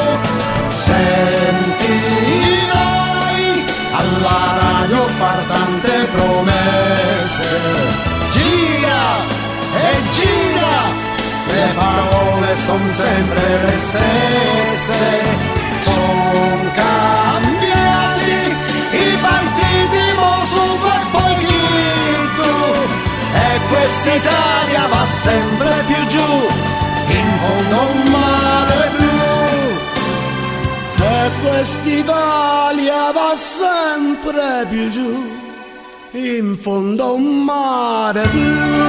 Sentirai alla radio far tante promesse. Gira e gira, le parole son sempre le stesse, son cambiati i partiti, mo super pochino, e quest'Italia va sempre più giù, in fondo un mare blu. E quest'Italia va sempre più giù, in fondo un mare blu.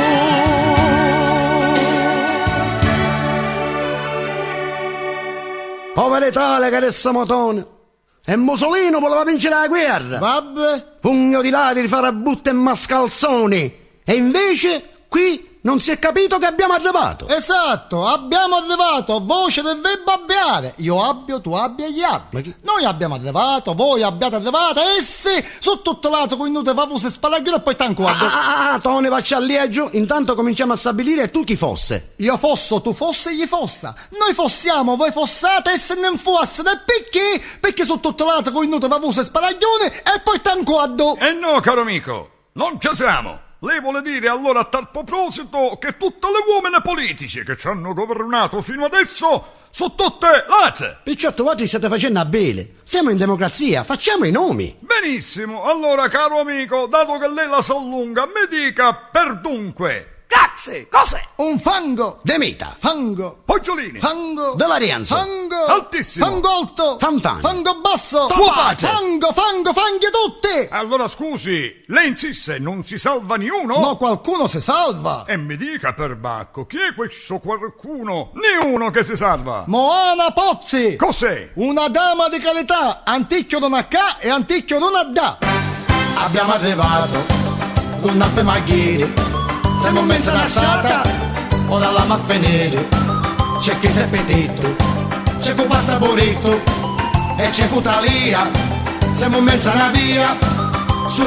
Povera Italia che resta motone, e Mussolino voleva vincere la guerra. Vabbè. Pugno di ladri, farabutte e mascalzoni. E invece qui non si è capito che abbiamo arrivato. Esatto, abbiamo arrivato, voce del verbo abbiare. Io abbio, tu abbia, gli abbi. Noi abbiamo arrivato, voi abbiate arrivato, essi su tutto l'altro con inutile favose sparaglione e poi tanto Tone, faccia allieggio. Intanto cominciamo a stabilire tu chi fosse. Io fosso, tu fosse, gli fossa. Noi fossiamo, voi fossate, e se ne fuasse del perché su tutto l'altro con inutile favose sparaglione e poi tanto. E no, caro amico, non ci siamo. Lei vuole dire allora a tal proposito che tutte le uomini politici che ci hanno governato fino adesso sono tutte latte? Picciotto, voi ti state facendo a bene. Siamo in democrazia, facciamo i nomi. Benissimo, allora caro amico, dato che lei la sa lunga, mi dica per dunque. Grazie, cos'è? Un fango. Demita. Fango. Poggiolini. Fango. Dell'Arianzo. Fango. Altissimo. Fangolto. Fanfani. Fango basso. Suo pace. Fango, fanghi tutti. Allora scusi, lei insiste, non si salva ni uno? No, qualcuno si salva. E mi dica per Bacco, chi è questo qualcuno? Ni uno che si salva. Moana Pozzi. Cos'è? Una dama di qualità. Anticchio non ha ca e anticchio non ha da. Abbiamo arrivato un appe maghiri. Siamo in mezzo all'assata, ora la a finire. C'è chi si è petito, c'è chi passa bonito, e c'è chi talia. Siamo in mezzo alla via, su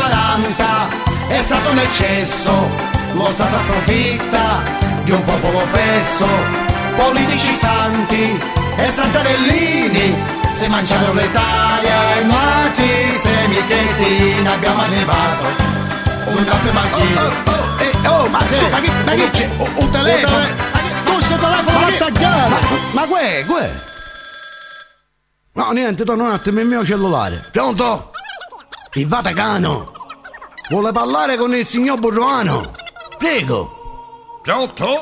7,40. È stato un eccesso, lo Stato approfitta di un popolo fesso. Politici santi e santarellini si mangiano l'Italia e nati semichettini. Abbiamo arrivato un appe maghiri. Ma che c'è? Un telefono? Questo telefono va tagliato! Ma guè? No, niente, torna un attimo il mio cellulare. Pronto? Il Vaticano vuole parlare con il signor Burruano. Prego. Pronto?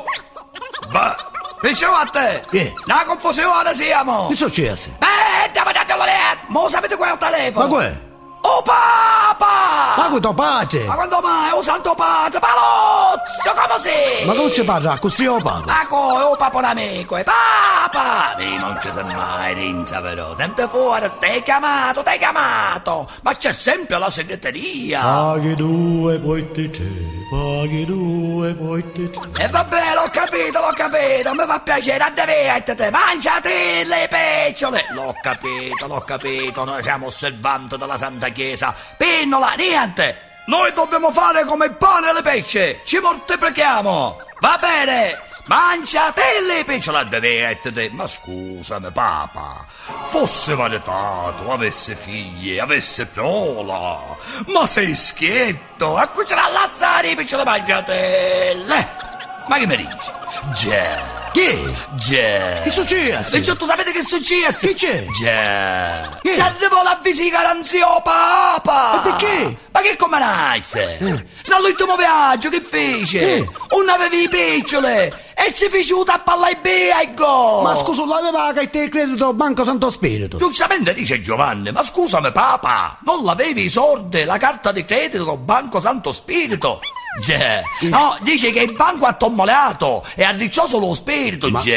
Dicevo a te! Che? Una confusione siamo! Che successe? Andiamo a datelo lì! Mo sapete qual è il telefono? Ma guè? Oh Papa! Ma questo pace! Ma quando mai? Oh Santo Padre! Palozzo! Come si? Ma come ci parla? Così o Papa? Ma come? Oh Papa un amico! E Papa! Non ci sei mai rinza però! Sempre fuori! T'hai chiamato! Ma c'è sempre la segreteria! Paghi 2, poi ti c'è. Paghi 2, poi ti c'è. E vabbè, l'ho capito! Mi fa piacere, addevettete! Mangiate le pecciole! L'ho capito! Noi siamo osservanti della Santa Chiesa! Pinnola, niente! Noi dobbiamo fare come il pane e le pecce! Ci moltiplichiamo! Va bene! Mangiate le pecciole, addevettete! Ma scusami, Papa! Fosse maritato, avesse figlie, avesse prole! Ma sei schietto! A cui ce l'ha lazzare le pecciole mangiatelle! Ma che mi dici? Già! Che? Già! Che successe? Tu sapete che successe? Che c'è? Già! Che? Ci arrivò la visita garanzio Papa! Ma perché? Ma che come nasce? Nell'ultimo viaggio che fece? Non avevi i picciole! E si fece un tappo alla biego! Ma scusa, l'aveva che te credito Banco Santo Spirito? Giustamente dice Giovanni, ma scusami Papa, non l'avevi i soldi, la carta di credito Banco Santo Spirito? Già. No, dice che il banco ha tommoleato e ha riccioso lo spirito, già.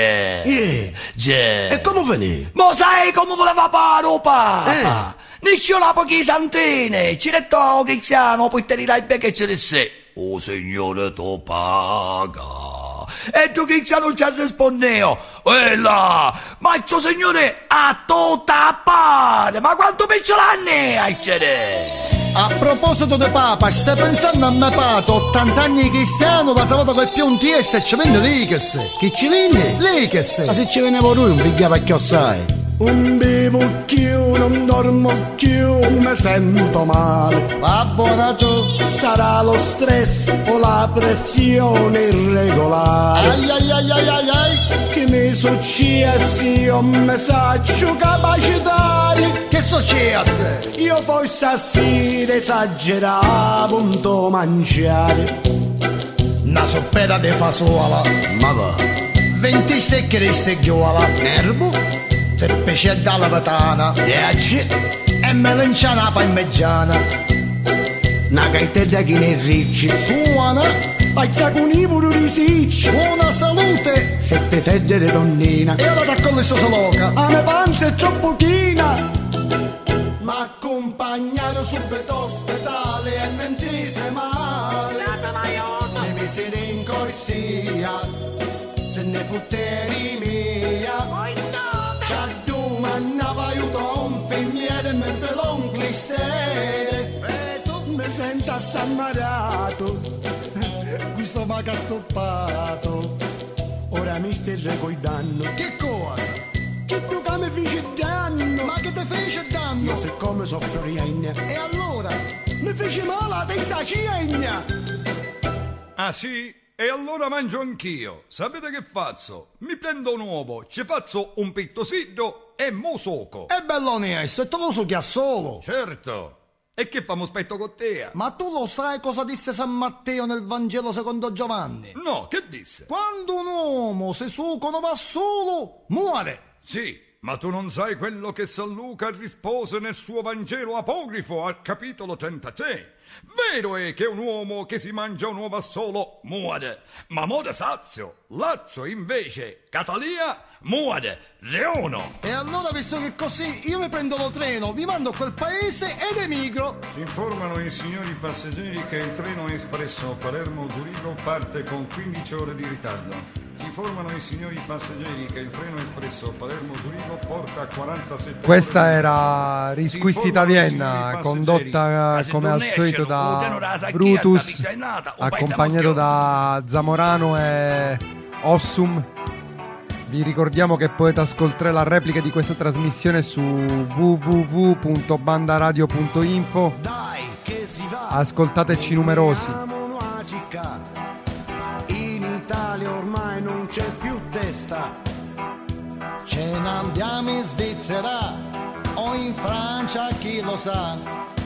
Già. E come finì? Ma sai come voleva fare, Papa? Nicchio la pochi santine, ci detto cristiano, poi te dirai che ci disse, oh Signore tu paga. E tu cristiano ci ha rispondeto, là, ma il tuo Signore ha tutta pare, ma quanto picciol'anni hai c'è? A proposito di Papa, stai pensando a me Pato, 80 anni di cristiano, la volta che più un TS e ci vende l'Iches. Chi ci vende? L'Iches. Ma se ci venevo lui, un pigliava a chiossai. Non bevo più, non dormo più, mi sento male. Abbonato, Sarà lo stress o la pressione irregolare. ai ai ai ai ai ai. Che mi successe, io mi saccio capacitare. Che successe? Io forse assi esageravo un to mangiare. Una soppera di fasola, Ma va, 20 stecche di steghiola, nervo? se pesce dalla patana, 10. e melenciana parmigiana. Una gaitella che ne ricci. Suona, Pazza con i puri risicci. buona salute. 7 federe donnina. E ora da con sto saloca. A me panza è troppo china. Ma accompagnato subito ospedale e mentise male. Mi misero in corsia, se ne futteri mia. C'ha domandava aiuto a un figniere e me felò un clistere. Mi sento assammarato, questo mi ha cattoppato. Ora mi stai ricordando. Che cosa? Che tu che mi fece danno. Ma che te fece danno? Io siccome soffro riegna, E allora? mi fece male la testa ciegna. Ah sì? E allora mangio anch'io. Sapete che faccio? Mi prendo un uovo, ci faccio un pittosito e mo soco. È bello onesto, e te lo so che ha solo. Certo. E che famo spetto con te? Ma tu lo sai cosa disse San Matteo nel Vangelo secondo Giovanni? No, che disse? Quando un uomo se suocono va solo, muore. Sì, ma tu non sai quello che San Luca rispose nel suo Vangelo apocrifo al capitolo 33. Vero è che un uomo che si mangia un uovo solo muore, ma muore sazio. Laccio invece, Catalia, muore leono. E allora, visto che è così, io mi prendo lo treno, vi mando a quel paese ed emigro. Si informano i signori passeggeri che il treno espresso Palermo-Zurigo parte con 15 ore di ritardo. Si informano i signori passeggeri che il treno espresso Palermo-Zurigo porta 47 Questa ore. era Risquisita Vienna, condotta come al solito da Brutus, accompagnato da Zamorano e Ossum. Vi ricordiamo che potete ascoltare la replica di questa trasmissione su www.bandaradio.info. Ascoltateci numerosi. In Italia ormai non c'è più testa. Ce ne andiamo in Svizzera o in Francia, chi lo sa.